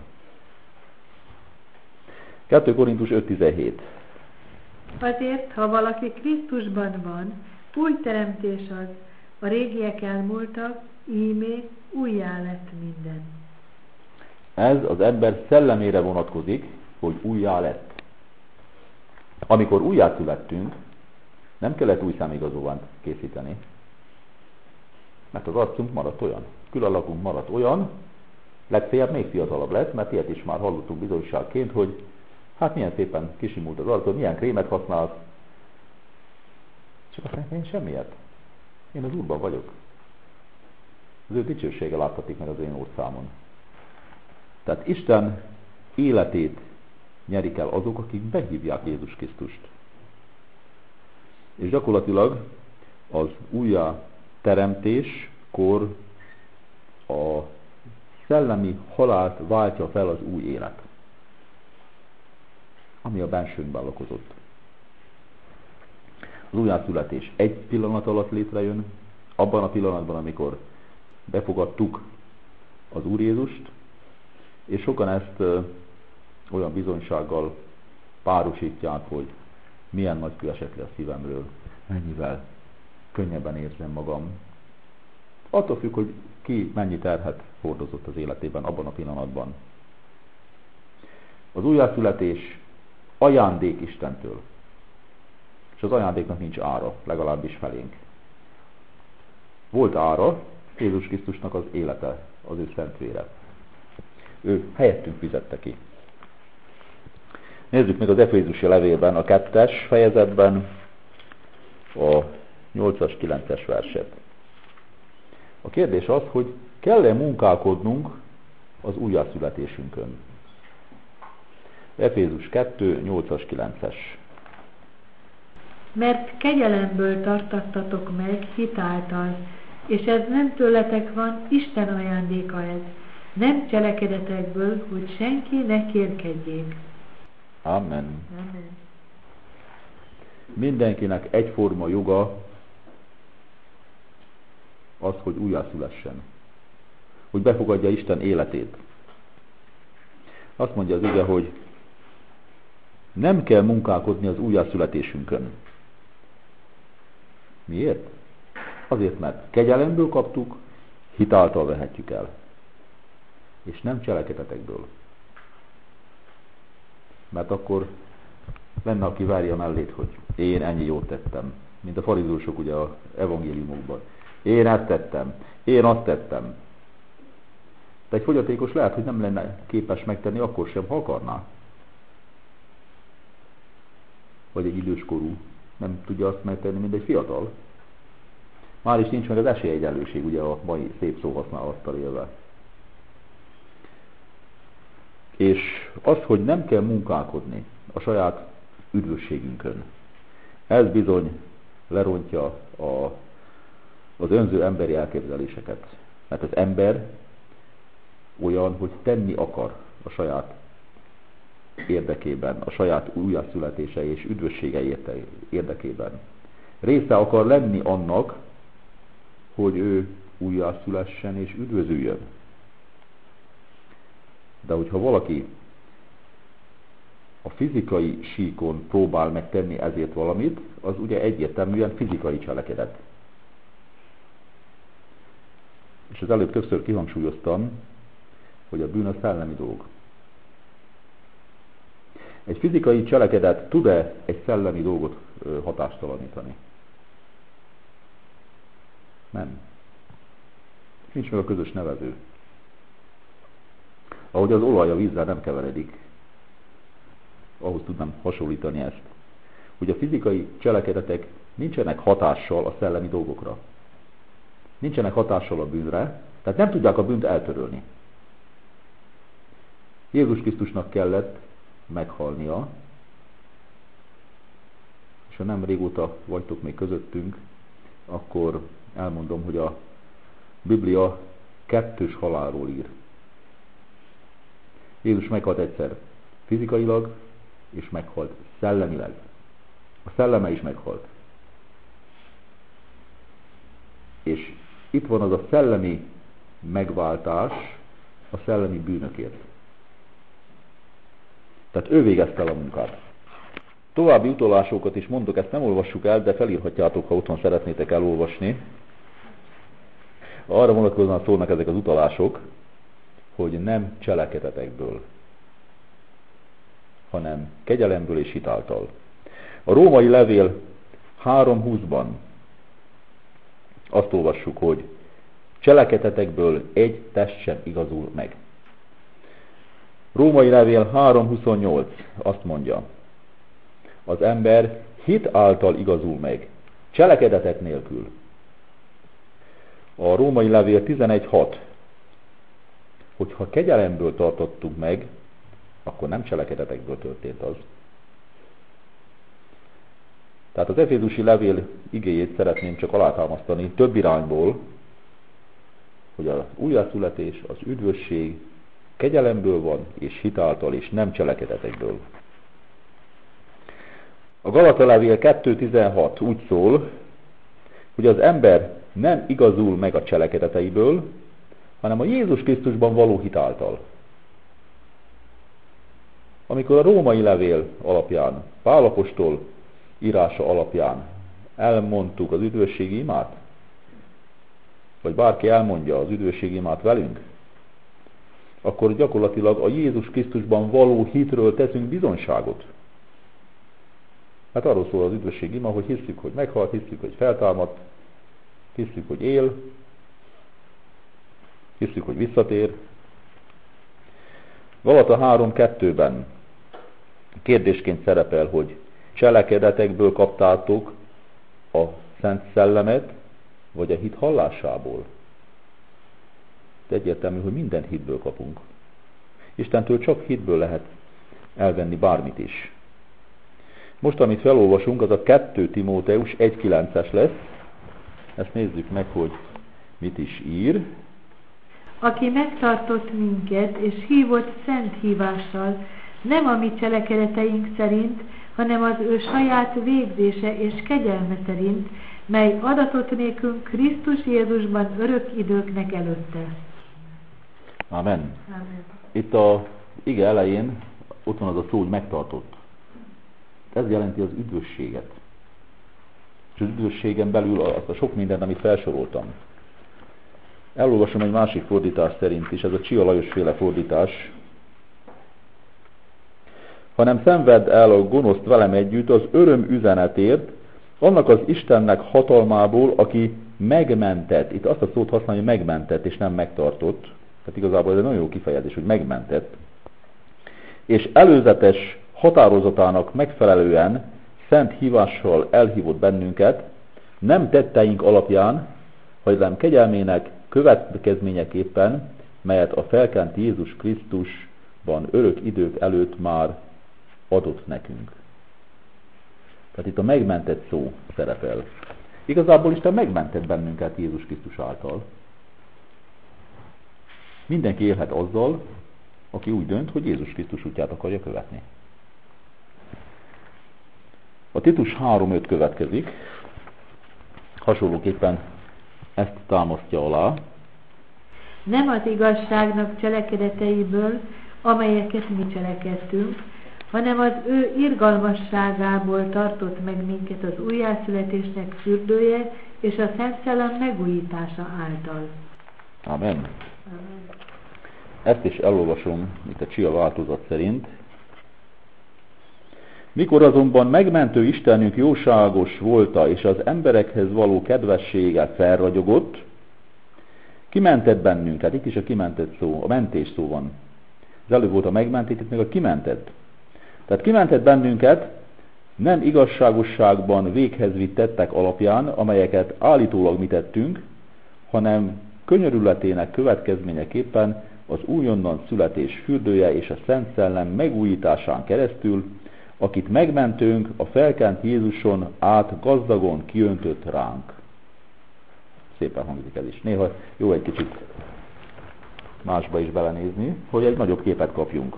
kettő Korintus öt tizenhét. Azért, ha valaki Krisztusban van, új teremtés az, a régiek elmúltak, íme újjá lett minden. Ez az ember szellemére vonatkozik, hogy újjá lett. Amikor újjászülettünk, Nem kellett új számigazolványt készíteni, mert az arcunk maradt olyan, külalakunk maradt olyan, legfeljebb még fiatalabb lett, mert ilyet is már hallottuk bizonyságként, hogy hát milyen szépen kisimult az arcod, milyen krémet használsz. Csak azt mondja, én semmiért. Én az Úrban vagyok. Az ő dicsősége láttatik meg az én orszámon. Tehát Isten életét nyerik el azok, akik behívják Jézus Krisztust. És gyakorlatilag az újjá teremtéskor a szellemi halált váltja fel az új élet, ami a bensőnkben lakozott. Az újjászületés egy pillanat alatt létrejön, abban a pillanatban, amikor befogadtuk az Úr Jézust, és sokan ezt ö, olyan bizonysággal párosítják, hogy milyen nagy kő esett le a szívemről, mennyivel könnyebben érzem magam. Attól függ, hogy ki mennyi terhet hordozott az életében abban a pillanatban. Az újjászületés ajándék Istentől, és az ajándéknak nincs ára, legalábbis felénk. Volt ára, Jézus Krisztusnak az élete, az ő szent vére. Ő helyettünk fizette ki. Nézzük meg az Efézusi levélben, a kettes fejezetben a nyolcas, kilences verset. A kérdés az, hogy kell-e munkálkodnunk az újjászületésünkön. Efézus kettő, nyolcas, kilences. Mert kegyelemből tartattatok meg hitáltal, és ez nem tőletek van, Isten ajándéka ez, nem cselekedetekből, hogy senki ne kérkedjék. Amen. Amen. Mindenkinek egyforma joga az, hogy újjászülessen, hogy befogadja Isten életét. Azt mondja az ige, hogy nem kell munkálkodni az újjászületésünkön. Miért? Azért, mert kegyelemből kaptuk, hitáltal vehetjük el. És nem cselekedetekből. Mert akkor lenne, aki várja mellét, hogy én ennyi jót tettem. Mint a farizósok ugye az evangéliumokban. Én ezt tettem, én azt tettem. De egy fogyatékos lehet, hogy nem lenne képes megtenni akkor sem, ha akarná. Vagy egy időskorú nem tudja azt megtenni, mint egy fiatal. Már is nincs meg az esélyegyenlőség, ugye a mai szép szóhasználattal élve. És az, hogy nem kell munkálkodni a saját üdvösségünkön, ez bizony lerontja a, az önző emberi elképzeléseket. Mert az ember olyan, hogy tenni akar a saját érdekében, a saját újjászületése és üdvössége érdekében. Része akar lenni annak, hogy ő újjászülessen és üdvözüljön. De hogyha valaki a fizikai síkon próbál megtenni ezért valamit, az ugye egyértelműen fizikai cselekedet. És az előbb többször kihangsúlyoztam, hogy a bűn a szellemi dolog. Egy fizikai cselekedet tud-e egy szellemi dolgot hatástalanítani? Nem. Nincs meg a közös nevező. Ahogy az olaj a vízzel nem keveredik, ahhoz tudnám hasonlítani ezt. Hogy a fizikai cselekedetek nincsenek hatással a szellemi dolgokra. Nincsenek hatással a bűnre, tehát nem tudják a bűnt eltörölni. Jézus Krisztusnak kellett meghalnia, és ha nem régóta vagytok még közöttünk, akkor elmondom, hogy a Biblia kettős halálról ír. Jézus meghalt egyszer fizikailag, és meghalt szellemileg. A szelleme is meghalt. És itt van az a szellemi megváltás a szellemi bűnökért. Tehát ő végezte el a munkát. További utalásokat is mondok, ezt nem olvassuk el, de felírhatjátok, ha otthon szeretnétek elolvasni. Arra vonatkozóan szólnak ezek az utalások, hogy nem cselekedetekből, hanem kegyelemből és hitáltal. A római levél három húszban azt olvassuk, hogy cselekedetekből egy test sem igazul meg. Római levél három huszonnyolc azt mondja, az ember hit által igazul meg, cselekedetek nélkül. A római levél tizenegy hat, hogyha kegyelemből tartottuk meg, akkor nem cselekedetekből történt az. Tehát az efézusi levél igéjét szeretném csak alátámasztani több irányból, hogy az újjászületés, az üdvösség kegyelemből van, és hitáltal, és nem cselekedetekből. A Galata levél kettő tizenhat úgy szól, hogy az ember nem igazul meg a cselekedeteiből, hanem a Jézus Krisztusban való hitáltal. Amikor a római levél alapján, Pál apostol írása alapján elmondtuk az üdvösségi imát, vagy bárki elmondja az üdvösségi imát velünk, akkor gyakorlatilag a Jézus Krisztusban való hitről teszünk bizonyságot. Hát arról szól az üdvösségi ima, hogy hiszük, hogy meghalt, hiszük, hogy feltámadt, hiszük, hogy él, hiszük, hogy visszatér. Galata három kettőben kérdésként szerepel, hogy cselekedetekből kaptátok a Szent Szellemet, vagy a hit hallásából. De egyértelmű, hogy minden hitből kapunk. Istentől csak hitből lehet elvenni bármit is. Most, amit felolvasunk, az a kettő Timóteus egy kilences lesz. Ezt nézzük meg, hogy mit is ír. Aki megtartott minket, és hívott szent hívással, nem a mi cselekedeteink szerint, hanem az ő saját végzése és kegyelme szerint, mely adatot nékünk Krisztus Jézusban örök időknek előtte. Amen. Amen. Itt a ige elején ott van az a szó, hogy megtartott. Ez jelenti az üdvösséget. És az üdvösségen belül azt a sok mindent, amit felsoroltam. Elolvasom egy másik fordítás szerint is, ez a Csia Lajos féle fordítás. Hanem szenvedd el a gonoszt velem együtt az öröm üzenetért, annak az Istennek hatalmából, aki megmentett. Itt azt a szót használja, hogy megmentett, és nem megtartott. Tehát igazából ez egy nagyon jó kifejezés, hogy megmentett. És előzetes határozatának megfelelően szent hívással elhívott bennünket, nem tetteink alapján, hanem kegyelmének következményeképpen, melyet a felkent Jézus Krisztusban örök idők előtt már adott nekünk. Tehát itt a megmentett szó szerepel. Igazából Isten megmentett bennünket Jézus Krisztus által. Mindenki élhet azzal, aki úgy dönt, hogy Jézus Krisztus útját akarja követni. A Titus három öt következik, hasonlóképpen ezt támasztja alá. Nem az igazságnak cselekedeteiből, amelyeket mi cselekedtünk, hanem az ő irgalmasságából tartott meg minket az újjászületésnek fürdője és a Szent Szellem megújítása által. Amen. Amen. Ezt is elolvasom itt a Csia változat szerint. Mikor azonban megmentő Istenünk jóságos volta, és az emberekhez való kedvessége felragyogott, kimentett bennünket, itt is a kimentett szó, a mentés szó van. Az előbb volt a megmentés, itt meg a kimentett. Tehát kimentett bennünket nem igazságosságban véghez vitt tettek alapján, amelyeket állítólag mi tettünk, hanem könyörületének következményeképpen az újonnan születés fürdője és a Szent Szellem megújításán keresztül, akit megmentőnk a felkent Jézuson át gazdagon kiöntött ránk. Szépen hangzik ez is. Néha jó egy kicsit másba is belenézni, hogy egy nagyobb képet kapjunk.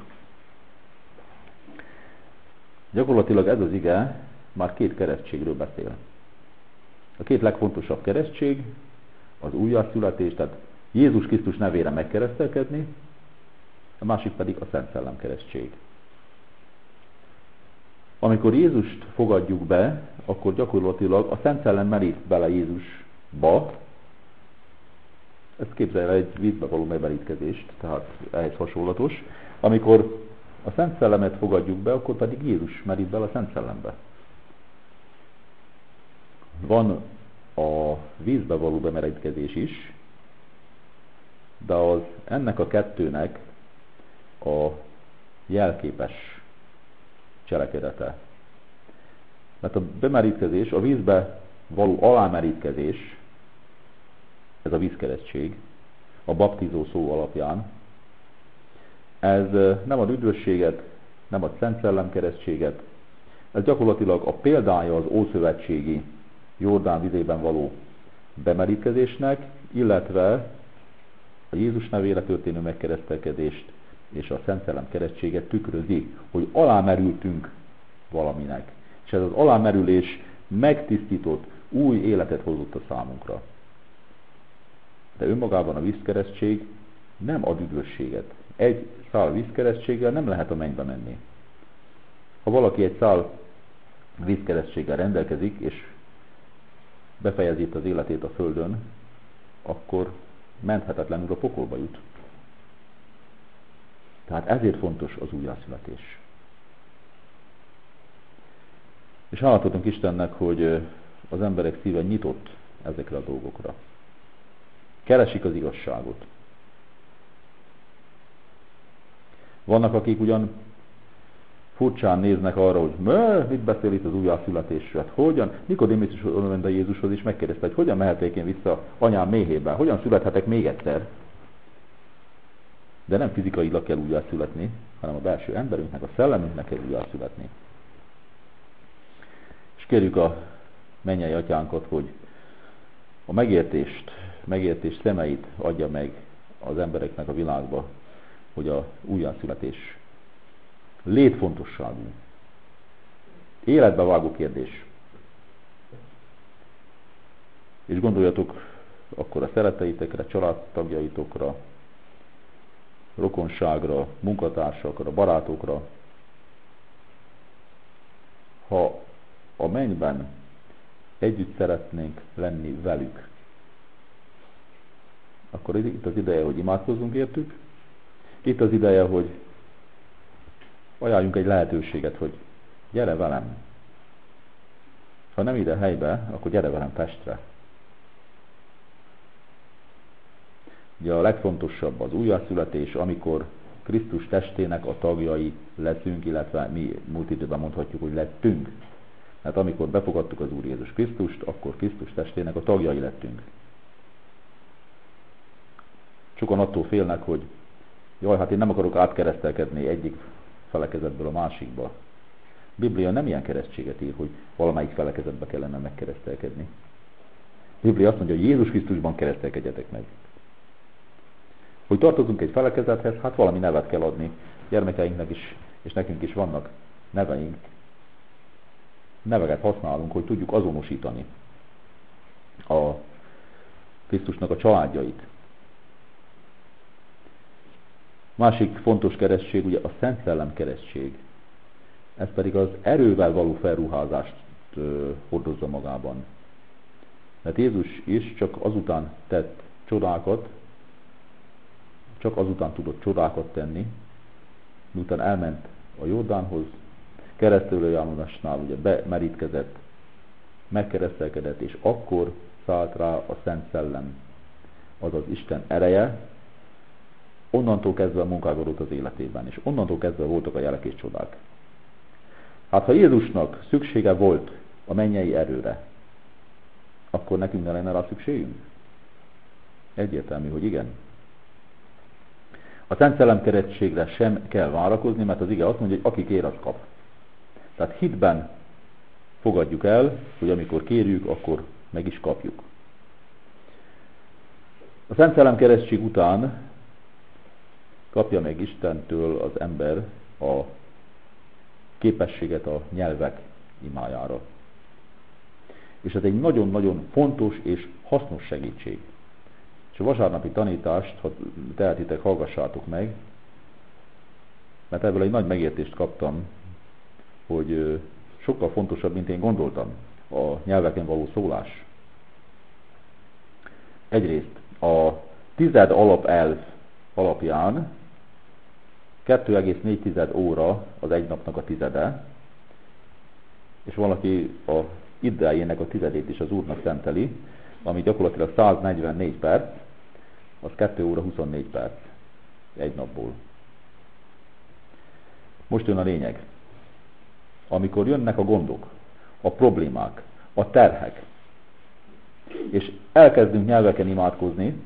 Gyakorlatilag ez az ige már két keresztségről beszél. A két legfontosabb keresztség az újjászületés, tehát Jézus Krisztus nevére megkeresztelkedni, a másik pedig a Szent Szellem keresztség. Amikor Jézust fogadjuk be, akkor gyakorlatilag a Szent Szellem merít bele Jézusba. Ezt képzelje egy vízbe való bemerítkezést, tehát ehhez hasonlatos. Amikor a Szent Szellemet fogadjuk be, akkor pedig Jézus merít bele a Szent Szellembe. Van a vízbe való bemerítkezés is, de az ennek a kettőnek a jelképes cselekedete. Mert a bemerítkezés, a vízbe való alámerítkezés, ez a vízkeresztség, a baptizó szó alapján, ez nem ad üdvösséget, nem ad Szent Szellem keresztséget, ez gyakorlatilag a példája az ószövetségi Jordán vizében való bemerítkezésnek, illetve a Jézus nevére történő megkeresztelkedést és a Szent Szellem keresztséget tükrözi, hogy alámerültünk valaminek. És ez az alámerülés megtisztított, új életet hozott a számunkra. De önmagában a vízkeresztség nem ad üdvösséget. Egy szál vízkeresztséggel nem lehet a mennybe menni. Ha valaki egy szál vízkeresztséggel rendelkezik, és befejezi itt az életét a földön, akkor menthetetlenül a pokolba jut. Tehát ezért fontos az újjászületés. És hálát adunk Istennek, hogy az emberek szíve nyitott ezekre a dolgokra. Keresik az igazságot. Vannak, akik ugyan furcsán néznek arra, hogy mit beszél itt az újjászületésről, hát hogyan, Nikodémusz is oda ment a Jézushoz, és megkérdezte, hogy hogyan mehetek én vissza anyám méhébe, hogyan születhetek még egyszer. De nem fizikailag kell újjászületni, hanem a belső emberünknek, a szellemünknek kell újjászületni. És kérjük a mennyei atyánkat, hogy a megértést, megértés szemeit adja meg az embereknek a világba, hogy a újjászületés létfontosságú, életbevágó kérdés. És gondoljatok akkor a szeretteitekre, családtagjaitokra, rokonságra, munkatársakra, barátokra. Ha a mennyben együtt szeretnénk lenni velük, akkor itt az ideje, hogy imádkozzunk értük, itt az ideje, hogy ajánljunk egy lehetőséget, hogy gyere velem. Ha nem ide helybe, akkor gyere velem Pestre. Ugye a legfontosabb az újjászületés, amikor Krisztus testének a tagjai leszünk, illetve mi múlt időben mondhatjuk, hogy lettünk. Hát amikor befogadtuk az Úr Jézus Krisztust, akkor Krisztus testének a tagjai lettünk. Sokan attól félnek, hogy jaj, hát én nem akarok átkeresztelkedni egyik felekezetből a másikba. A Biblia nem ilyen keresztséget ír, hogy valamelyik felekezetbe kellene megkeresztelkedni. A Biblia azt mondja, hogy Jézus Krisztusban keresztelkedjetek meg. Hogy tartozunk egy felekezethez, hát valami nevet kell adni. Gyermekeinknek is, és nekünk is vannak neveink. Neveket használunk, hogy tudjuk azonosítani a Krisztusnak a családjait. Másik fontos keresztség ugye a Szent Szellem keresztség. Ez pedig az erővel való felruházást ö, hordozza magában. Mert Jézus is csak azután tett csodákat, csak azután tudott csodákat tenni, miután elment a Jordánhoz, keresztülő Jánosnál ugye bemerítkezett, megkeresztelkedett, és akkor szállt rá a Szent Szellem, azaz Isten ereje, onnantól kezdve munkálkodott az életében, és onnantól kezdve voltak a jelek és csodák. Hát ha Jézusnak szüksége volt a mennyei erőre, akkor nekünk ne lenne rá szükségünk? Egyértelmű, hogy igen. A Szent Szellem keresztségre sem kell várakozni, mert az ige azt mondja, hogy aki kér, az kap. Tehát hitben fogadjuk el, hogy amikor kérjük, akkor meg is kapjuk. A Szent Szellem keresztség után kapja meg Istentől az ember a képességet a nyelvek imájára. És ez egy nagyon-nagyon fontos és hasznos segítség. És a vasárnapi tanítást, ha tehetitek, hallgassátok meg, mert ebből egy nagy megértést kaptam, hogy sokkal fontosabb, mint én gondoltam, a nyelveken való szólás. Egyrészt a tized alapelv alapján kettő egész négy óra az egy napnak a tizede, és valaki a idejének a tizedét is az Úrnak szenteli, ami gyakorlatilag száznegyvennégy perc, az kettő óra huszonnégy perc egy napból. Most jön a lényeg. Amikor jönnek a gondok, a problémák, a terhek, és elkezdünk nyelveken imádkozni,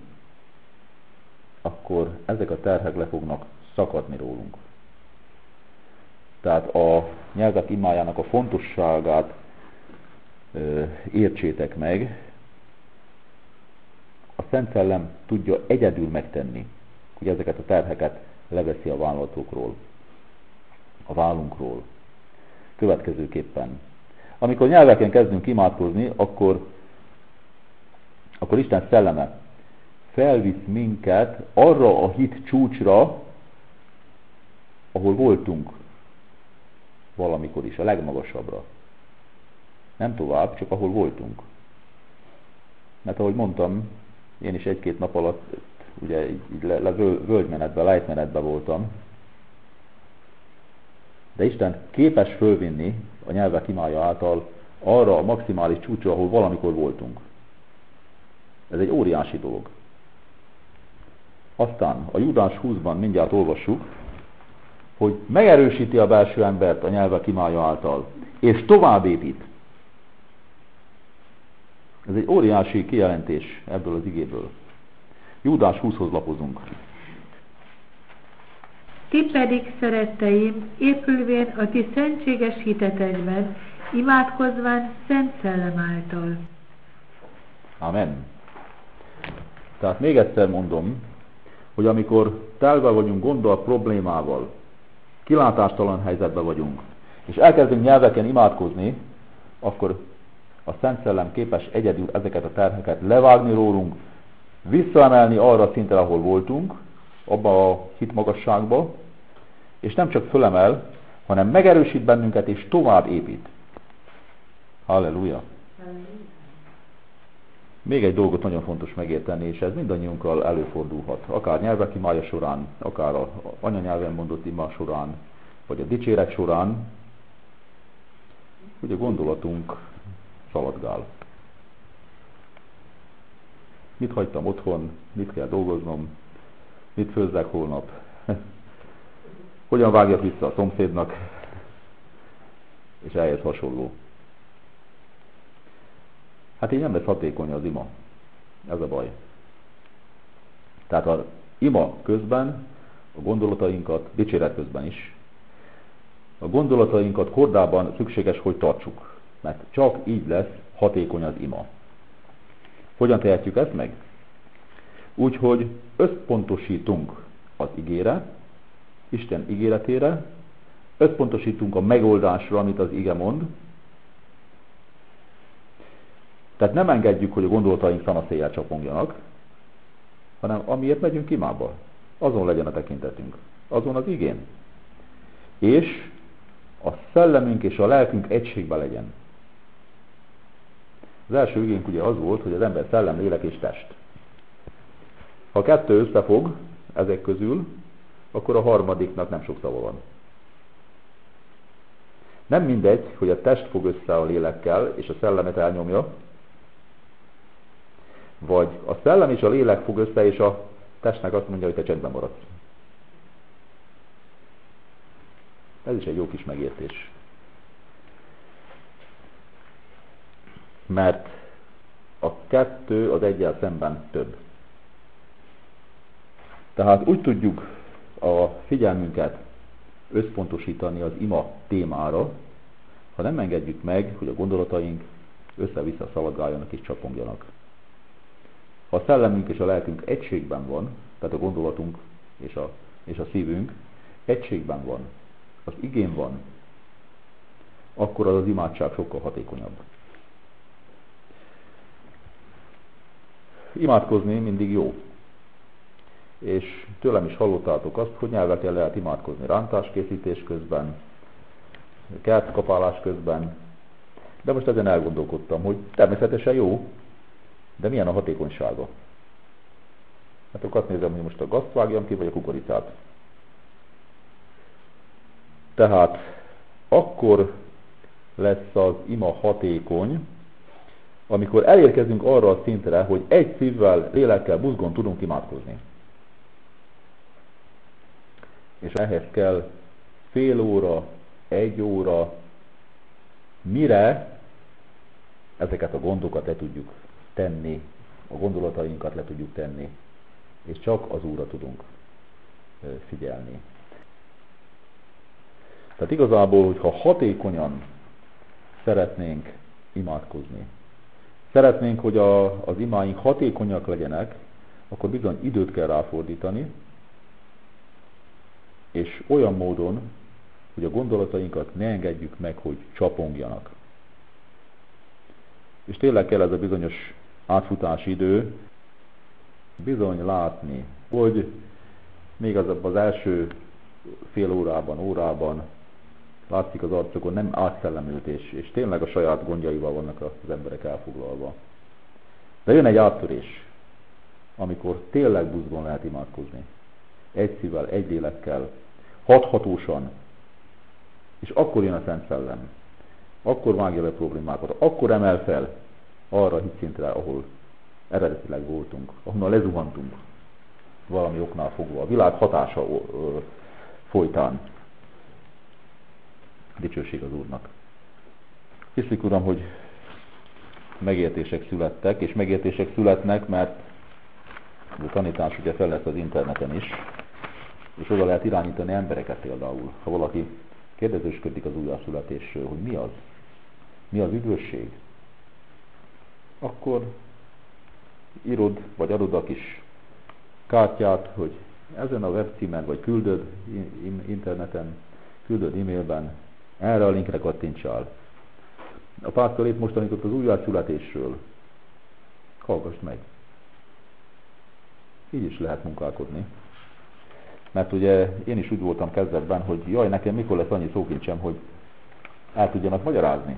akkor ezek a terhek le fognak szakadni rólunk. Tehát a nyelvek imájának a fontosságát ö, értsétek meg. A Szent Szellem tudja egyedül megtenni, hogy ezeket a terheket leveszi a vállalatokról, a vállunkról. Következőképpen. Amikor nyelveken kezdünk imádkozni, akkor, akkor Isten szelleme felvisz minket arra a hit csúcsra, ahol voltunk valamikor is, a legmagasabbra. Nem tovább, csak ahol voltunk. Mert ahogy mondtam, én is egy-két nap alatt ugye így le, le, völgymenetben, lejtmenetben voltam. De Isten képes fölvinni a nyelvek imája által arra a maximális csúcsra, ahol valamikor voltunk. Ez egy óriási dolog. Aztán a Júdás húszban mindjárt olvassuk, hogy megerősíti a belső embert a nyelvek imája által, és tovább épít. Ez egy óriási kijelentés ebből az igéből. Júdás húszhoz lapozunk. Ti pedig, szeretteim, épülvén a ti szentséges hitetekben, imádkozván Szent Szellem által. Amen. Tehát még egyszer mondom, hogy amikor telve vagyunk gondol, problémával, kilátástalan helyzetben vagyunk, és elkezdünk nyelveken imádkozni, akkor a Szent Szellem képes egyedül ezeket a terheket levágni rólunk, visszaemelni arra a szintre, ahol voltunk, abba a hit magasságba, és nem csak fölemel, hanem megerősít bennünket, és tovább épít. Halleluja! Még egy dolgot nagyon fontos megérteni, és ez mindannyiunkkal előfordulhat. Akár nyelvek imája során, akár az anyanyelven mondott ima során, vagy a dicséret során, hogy a gondolatunk szaladgál. Mit hagytam otthon, mit kell dolgoznom, mit főzzek holnap, hogyan vágjak vissza a szomszédnak, és ehhez hasonló. Hát így nem lesz hatékony az ima. Ez a baj. Tehát az ima közben a gondolatainkat, dicséret közben is, a gondolatainkat kordában szükséges, hogy tartsuk. Mert csak így lesz hatékony az ima. Hogyan tehetjük ezt meg? Úgyhogy összpontosítunk az igére, Isten ígéretére, összpontosítunk a megoldásra, amit az ige mond. Tehát nem engedjük, hogy a gondolataink szanaszéjjel csapongjanak, hanem amiért megyünk imába, azon legyen a tekintetünk, azon az igén. És a szellemünk és a lelkünk egységben legyen. Az első igénk ugye az volt, hogy az ember szellem, lélek és test. Ha a kettő összefog ezek közül, akkor a harmadiknak nem sok szava van. Nem mindegy, hogy a test fog össze a lélekkel, és a szellemet elnyomja, vagy a szellem és a lélek fog össze, és a testnek azt mondja, hogy te csendben maradsz. Ez is egy jó kis megértés. Mert a kettő az eggyel szemben több. Tehát úgy tudjuk a figyelmünket összpontosítani az ima témára, ha nem engedjük meg, hogy a gondolataink össze-vissza szaladgáljanak és csapongjanak. Ha a szellemünk és a lelkünk egységben van, tehát a gondolatunk és a, és a szívünk egységben van, az igén van, akkor az az imádság sokkal hatékonyabb. Imádkozni mindig jó. És tőlem is hallottátok azt, hogy nyelvekkel lehet imádkozni rántáskészítés közben, kertkapálás közben, de most ezen elgondolkodtam, hogy természetesen jó, de milyen a hatékonysága. Hát akkor azt nézem, hogy most a gazt vágjam ki, vagy a kukoricát. Tehát akkor lesz az ima hatékony, amikor elérkezünk arra a szintre, hogy egy szívvel, lélekkel, buzgón tudunk imádkozni. És ehhez kell fél óra, egy óra, mire ezeket a gondokat le tudjuk tenni, a gondolatainkat le tudjuk tenni, és csak az Úrra tudunk figyelni. Tehát igazából, hogyha hatékonyan szeretnénk imádkozni, szeretnénk, hogy a, az imáink hatékonyak legyenek, akkor bizony időt kell ráfordítani, és olyan módon, hogy a gondolatainkat ne engedjük meg, hogy csapongjanak. És tényleg kell ez a bizonyos átfutási idő, bizony látni, hogy még az, az első fél órában, órában látszik az arcokon, nem átszellemült, és, és tényleg a saját gondjaival vannak az emberek elfoglalva. De jön egy áttörés, amikor tényleg buzgón lehet imádkozni. Egy szívvel, egy lélekkel, hathatósan, és akkor jön a Szent Szellem. Akkor vágja le problémákat, akkor emel fel arra a hitszintre, ahol eredetileg voltunk, ahonnan lezuhantunk valami oknál fogva, a világ hatása ö, ö, folytán. Dicsőség az Úrnak. Hiszlik, Uram, hogy megértések születtek, és megértések születnek, mert a tanítás ugye fel lesz az interneten is, és oda lehet irányítani embereket például. Ha valaki kérdezősködik az újjászületésről, hogy mi az, mi az üdvösség, akkor írod, vagy adod a kis kártyát, hogy ezen a webcímen, vagy küldöd interneten, küldöd e-mailben, erre a linkre kattintsál. A pásztor itt most tanított az újjászületésről. Hallgass meg. Így is lehet munkálkodni. Mert ugye én is úgy voltam kezdetben, hogy jaj, nekem mikor lesz annyi szókincsem, hogy el tudjanak magyarázni.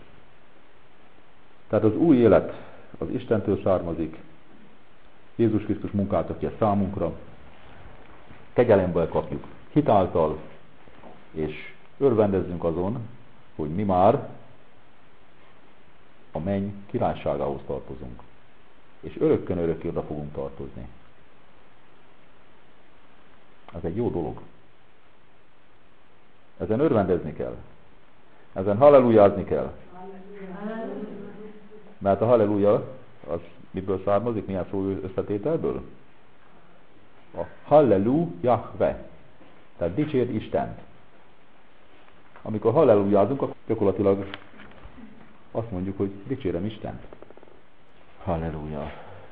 Tehát az új élet az Istentől származik, Jézus Krisztus munkáltatja számunkra, kegyelemből kapjuk hitáltal, és örvendezzünk azon, hogy mi már a menny királyságához tartozunk, és örökkön örökké oda fogunk tartozni. Ez egy jó dolog. Ezen örvendezni kell. Ezen hallelujázni kell. Mert a halleluja az miből származik, milyen szó összetételből? A hallelu Jahve. Tehát dicsérd Istent. Amikor hallelujázunk, akkor gyakorlatilag azt mondjuk, hogy dicsérem Istent. Halleluja.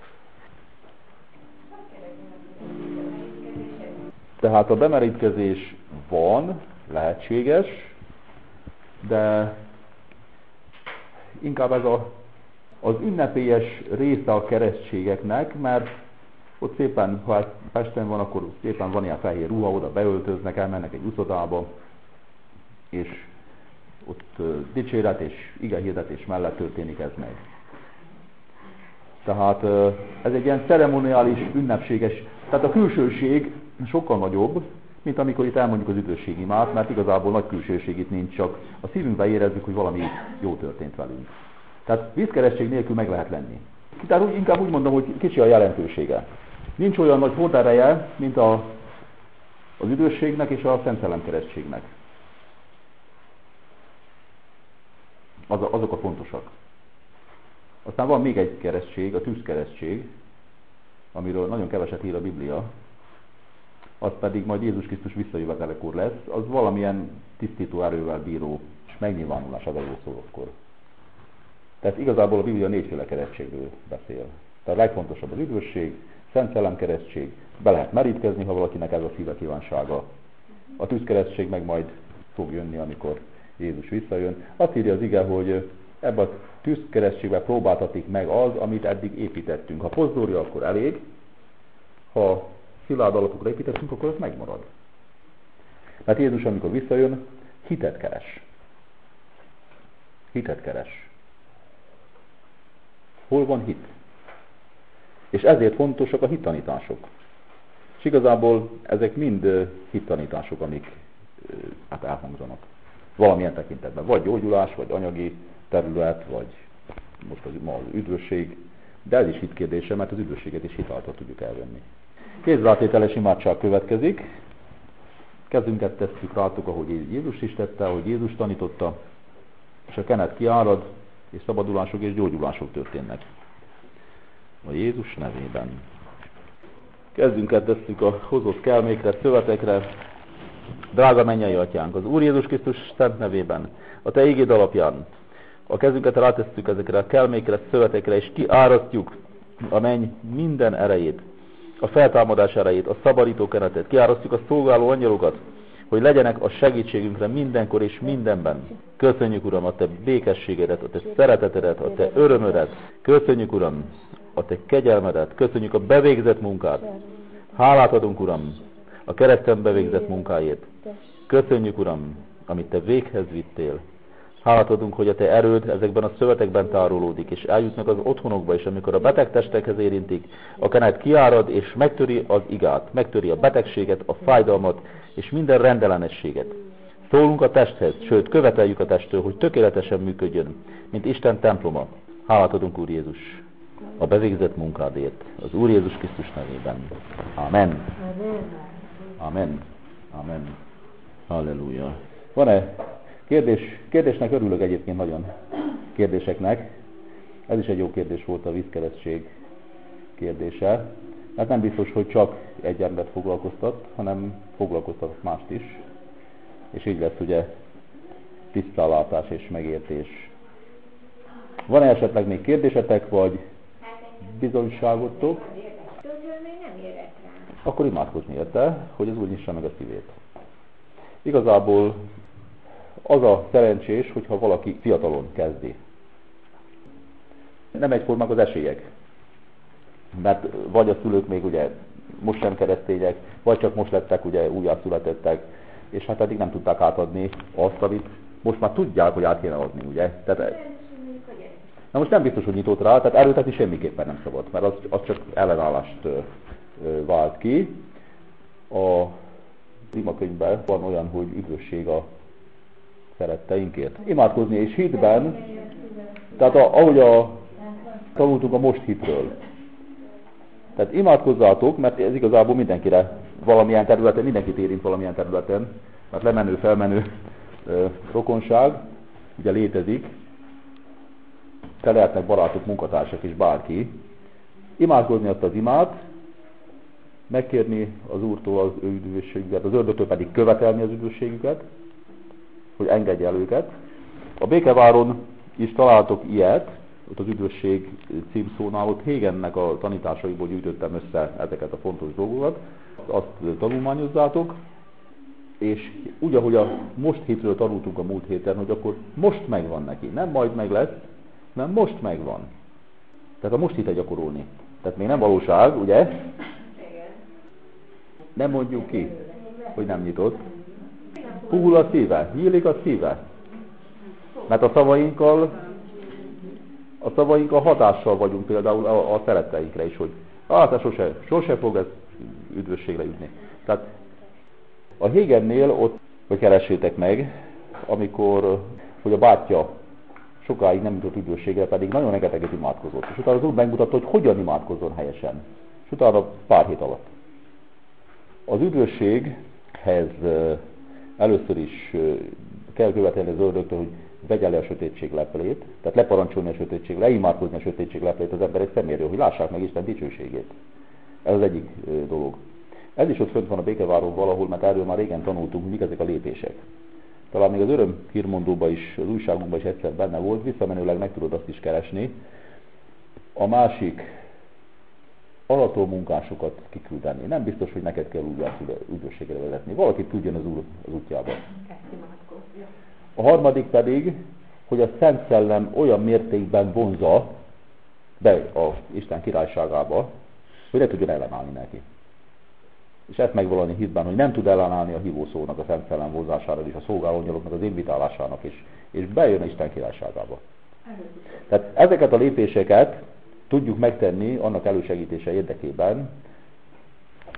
Tehát a bemerítkezés van, lehetséges, de inkább ez a, az ünnepélyes része a keresztségeknek, mert ott szépen, ha Pesten van, akkor szépen van ilyen fehér ruha, oda beöltöznek, elmennek egy uszodába, és ott dicséret és igehirdetés mellett történik ez meg. Tehát ez egy ilyen ceremoniális, ünnepséges, tehát a külsőség sokkal nagyobb, mint amikor itt elmondjuk az üdvösségimát, mert igazából nagy külsőség itt nincs, csak a szívünkben érezzük, hogy valami jó történt velünk. Tehát vízkeresztség nélkül meg lehet lenni. Tehát úgy, inkább úgy mondom, hogy kicsi a jelentősége. Nincs olyan nagy hordereje, mint a, az üdvösségnek és a Szent Szellem keresztségnek. Az a, azok a fontosak. Aztán van még egy keresztség, a tűzkeresztség, amiről nagyon keveset ír a Biblia, az pedig majd Jézus Krisztus visszajövetelekor lesz, az valamilyen tisztító erővel bíró és megnyilvánulás az előszórokkor. Tehát igazából a Biblia négyféle keresztségről beszél. Tehát a legfontosabb az üdvösség, Szent Szellem keresztség, be lehet merítkezni, ha valakinek ez a szíve kívánsága. A tűzkeresztség meg majd fog jönni, amikor Jézus visszajön. Azt írja az ige, hogy ebbe a tűzkeresztségbe próbáltatik meg az, amit eddig építettünk. Ha pozdorja, akkor elég. Ha szilárd alapokra építettünk, akkor az megmarad. Mert Jézus, amikor visszajön, hitet keres. Hitet keres. Hol van hit? És ezért fontosak a hittanítások. És igazából ezek mind hittanítások, amik hát elhangzanak. Valamilyen tekintetben. Vagy gyógyulás, vagy anyagi terület, vagy most az, ma az üdvösség. De ez is hit kérdése, mert az üdvösséget is hitáltal tudjuk elvenni. Kézrátételes imádság következik. Kezünket tesszük rátok, ahogy Jézus is tette, ahogy Jézus tanította, és a kenet kiárad, és szabadulások és gyógyulások történnek. A Jézus nevében. Kezünket tesszük a hozott kelmékre, szövetekre. Drága mennyei atyánk, az Úr Jézus Krisztus szent nevében, a te ígéd alapján a kezünket rátesszük ezekre a kelmékre, szövetekre, és kiárasztjuk a menny minden erejét, a feltámadás erejét, a szabadító kenetet, kiárasztjuk a szolgáló angyalokat, hogy legyenek a segítségünkre mindenkor és mindenben. Köszönjük, Uram, a te békességedet, a te szeretetedet, a te örömödet. Köszönjük, Uram, a te kegyelmedet. Köszönjük a bevégzett munkát. Hálát adunk, Uram, a kereszten bevégzett munkáért. Köszönjük, Uram, amit te véghez vittél. Hálát adunk, hogy a te erőd ezekben a szövetekben tárolódik, és eljutnak az otthonokba is, amikor a beteg testekhez érintik, a kenet kiárad, és megtöri az igát, megtöri a betegséget, a fájdalmat, és minden rendellenességet. Szólunk a testhez, sőt, követeljük a testtől, hogy tökéletesen működjön, mint Isten temploma. Hálát adunk, Úr Jézus, a bevégzett munkádért, az Úr Jézus Krisztus nevében. Amen. Amen. Amen. Halleluja. Van-e kérdés? Kérdésnek örülök egyébként nagyon. Kérdéseknek. Ez is egy jó kérdés volt, a vízkeresztség kérdése. Mert nem biztos, hogy csak egy embert foglalkoztat, hanem foglalkoztat mást is. És így lesz ugye tisztánlátás és megértés. Van-e esetleg még kérdésetek, vagy bizonyságotok? Akkor imádkozni érte, hogy az Úr nyissa meg a szívét. Igazából az a szerencsés, hogyha valaki fiatalon kezdi. Nem egyformák az esélyek. Mert vagy a szülők még ugye most sem keresztények, vagy csak most lettek ugye újjászületettek, és hát eddig nem tudták átadni azt, amit most már tudják, hogy át kéne adni, ugye? Tehát, na most nem biztos, hogy nyitott rá, tehát erőltetni semmiképpen nem szabad, mert az, az csak ellenállást ö, ö, vált ki. A imakönyvben van olyan, hogy üdvösség a szeretteinkért. Imádkozni és hitben, tehát a, ahogy a, tanultunk a most hitről. Tehát imádkozzátok, mert ez igazából mindenkire valamilyen területen, mindenkit érint valamilyen területen, mert lemenő, felmenő ö, rokonság ugye létezik, te lehetnek barátok, munkatársak és bárki. Imádkozni azt az imát, megkérni az Úrtól az ő üdvösségüket, az ördögtől pedig követelni az üdvösségüket, hogy engedje el őket. A Békeváron is találtok ilyet, ott az üdvösség címszónál, ott Hégennek a tanításaiból gyűjtöttem össze ezeket a fontos dolgokat, azt tanulmányozzátok, és úgy, ahogy a most hitről tanultunk a múlt héten, hogy akkor most megvan neki, nem majd meg lesz, nem most megvan. Tehát a most hitet gyakorolni. Tehát még nem valóság, ugye? Nem mondjuk ki, hogy nem nyitott. Puhul a szíve, nyílik a szíve. Mert a szavainkkal, a szavainkkal hatással vagyunk például a, a szeretteinkre is, hogy hát sose, sose fog ez üdvösségre jutni. Tehát a Hégennél ott, hogy keressétek meg, amikor, hogy a bátyja sokáig nem jutott üdvösségre, pedig nagyon rengeteget imádkozott. És utána az Úr megmutatta, hogy hogyan imádkozzon helyesen. És utána pár hét alatt. Az üdvösséghez először is kell követelni az ördögtől, hogy vegye le a sötétség leplét, tehát leparancsolni a sötétség, leimádkozni a sötétség leplét az emberek szeméről, hogy lássák meg Isten dicsőségét. Ez az egyik dolog. Ez is ott fönt van a Békeváron valahol, mert erről már régen tanultunk, mik ezek a lépések. Talán még az öröm hírmondóban is, az újságunkban is egyszer benne volt, visszamenőleg meg tudod azt is keresni. A másik, alató munkásokat kiküldeni. Nem biztos, hogy neked kell úgy üdvösségre vezetni. Valaki tudjon az Úr az útjába. A harmadik pedig, hogy a Szent Szellem olyan mértékben vonza be a Isten királyságába, hogy ne tudjon ellenállni neki. És ezt megvalani hitben, hogy nem tud ellenállni a hívószónak, a Szent Szellem vonzására és a szolgálóangyaloknak az invitálásának is, és bejön a Isten királyságába. Tehát ezeket a lépéseket tudjuk megtenni annak elősegítése érdekében,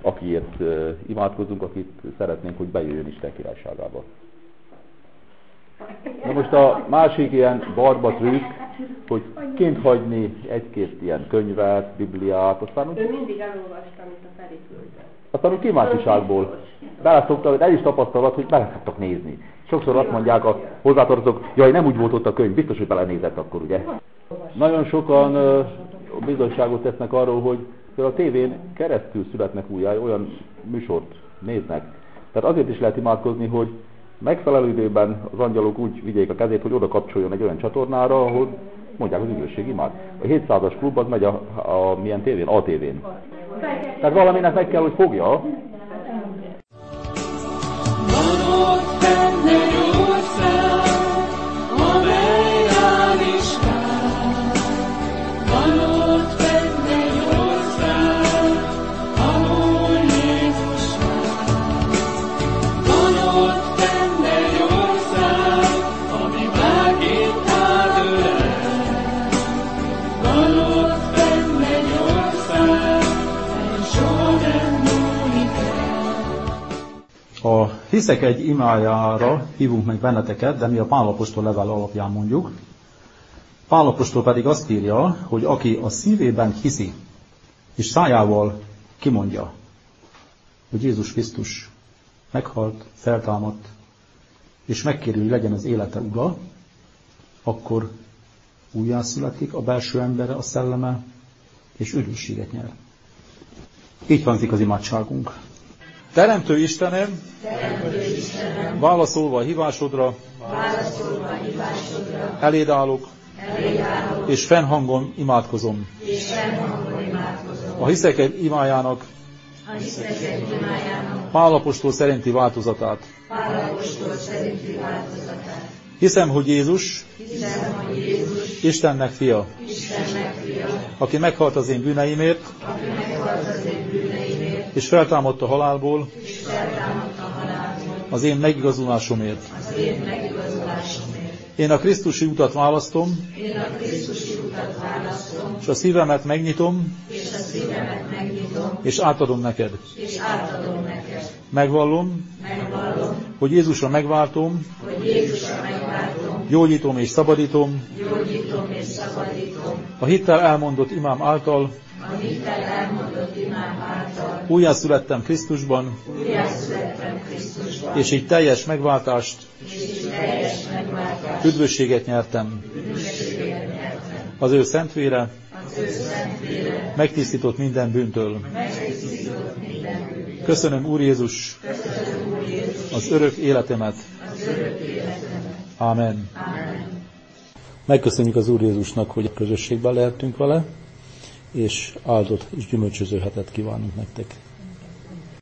akiért imádkozunk, akit szeretnénk, hogy bejöjjön Isten királyságába. Na most a másik ilyen barba trükk, hogy kint hagyni egy-két ilyen könyvet, Bibliát, aztán úgy, Ő mindig elolvasta, amit a Feri küldött. aztán úgy kíváncsiságból beleszoktak, el is tapasztalat, hogy bele szoktak nézni. Sokszor azt mondják a hozzátartozók, jaj, nem úgy volt ott a könyv, biztos, hogy belenézett akkor, ugye? Nagyon sokan uh, bizonyságot tesznek arról, hogy a tévén keresztül születnek újjá, olyan műsort néznek. Tehát azért is lehet imádkozni, hogy megfelelő időben az angyalok úgy vigyék a kezét, hogy oda kapcsoljon egy olyan csatornára, ahol mondják az üdvösség imát. A hétszázas klub az megy a, a, a milyen tévén? A tévén. Tehát valaminek meg kell, hogy fogja. A hiszek egy imájára hívunk meg benneteket, de mi a Pál apostol level alapján mondjuk. Pál apostol pedig azt írja, hogy aki a szívében hiszi, és szájával kimondja, hogy Jézus Krisztus meghalt, feltámadt, és megkéri, hogy legyen az élete ura, akkor újjászületik a belső embere, a szelleme, és üdvösséget nyer. Így hangzik az imádságunk. Teremtő Istenem, Teremtő Istenem, válaszolva a hívásodra, válaszolva a hívásodra eléd állok, eléd állok, és fennhangon imádkozom. És fennhangon imádkozom. A hiszek egy imájának, a hiszek egy imájának Pál apostol szerinti változatát. Pál apostol szerinti változatát. Hiszem, hogy Jézus, hiszem, hogy Jézus Istennek fia, Istennek fia, aki meghalt az én bűneimért, aki meghalt az én bűneimért, és feltámadt a halálból, és feltámadt a halálból, az én megigazulásomért. Az én megigazulásomért. Én a Krisztusi utat választom, én a Krisztusi utat választom, és a szívemet megnyitom, és a szívemet megnyitom, és átadom neked. És átadom neked. Megvallom, megvallom, hogy Jézusra megváltom, hogy Jézusra megváltom, gyógyítom és szabadítom, gyógyítom és szabadítom, a hittel elmondott imám által, a hittel elmondott imám által, újjászülettem Krisztusban, újjászülettem Krisztusban, és így teljes megváltást, és így teljes megváltást, üdvösséget nyertem, üdvösséget nyertem, az ő szentvére, az ő szentvére, megtisztított minden bűntől, megtisztított minden bűntől. Köszönöm, Úr Jézus, köszönöm, Úr Jézus, az örök életemet, az örök életemet. Amen. Amen. Megköszönjük az Úr Jézusnak, hogy a közösségben lehetünk vele, és áldott és gyümölcsöző hetet kívánunk nektek.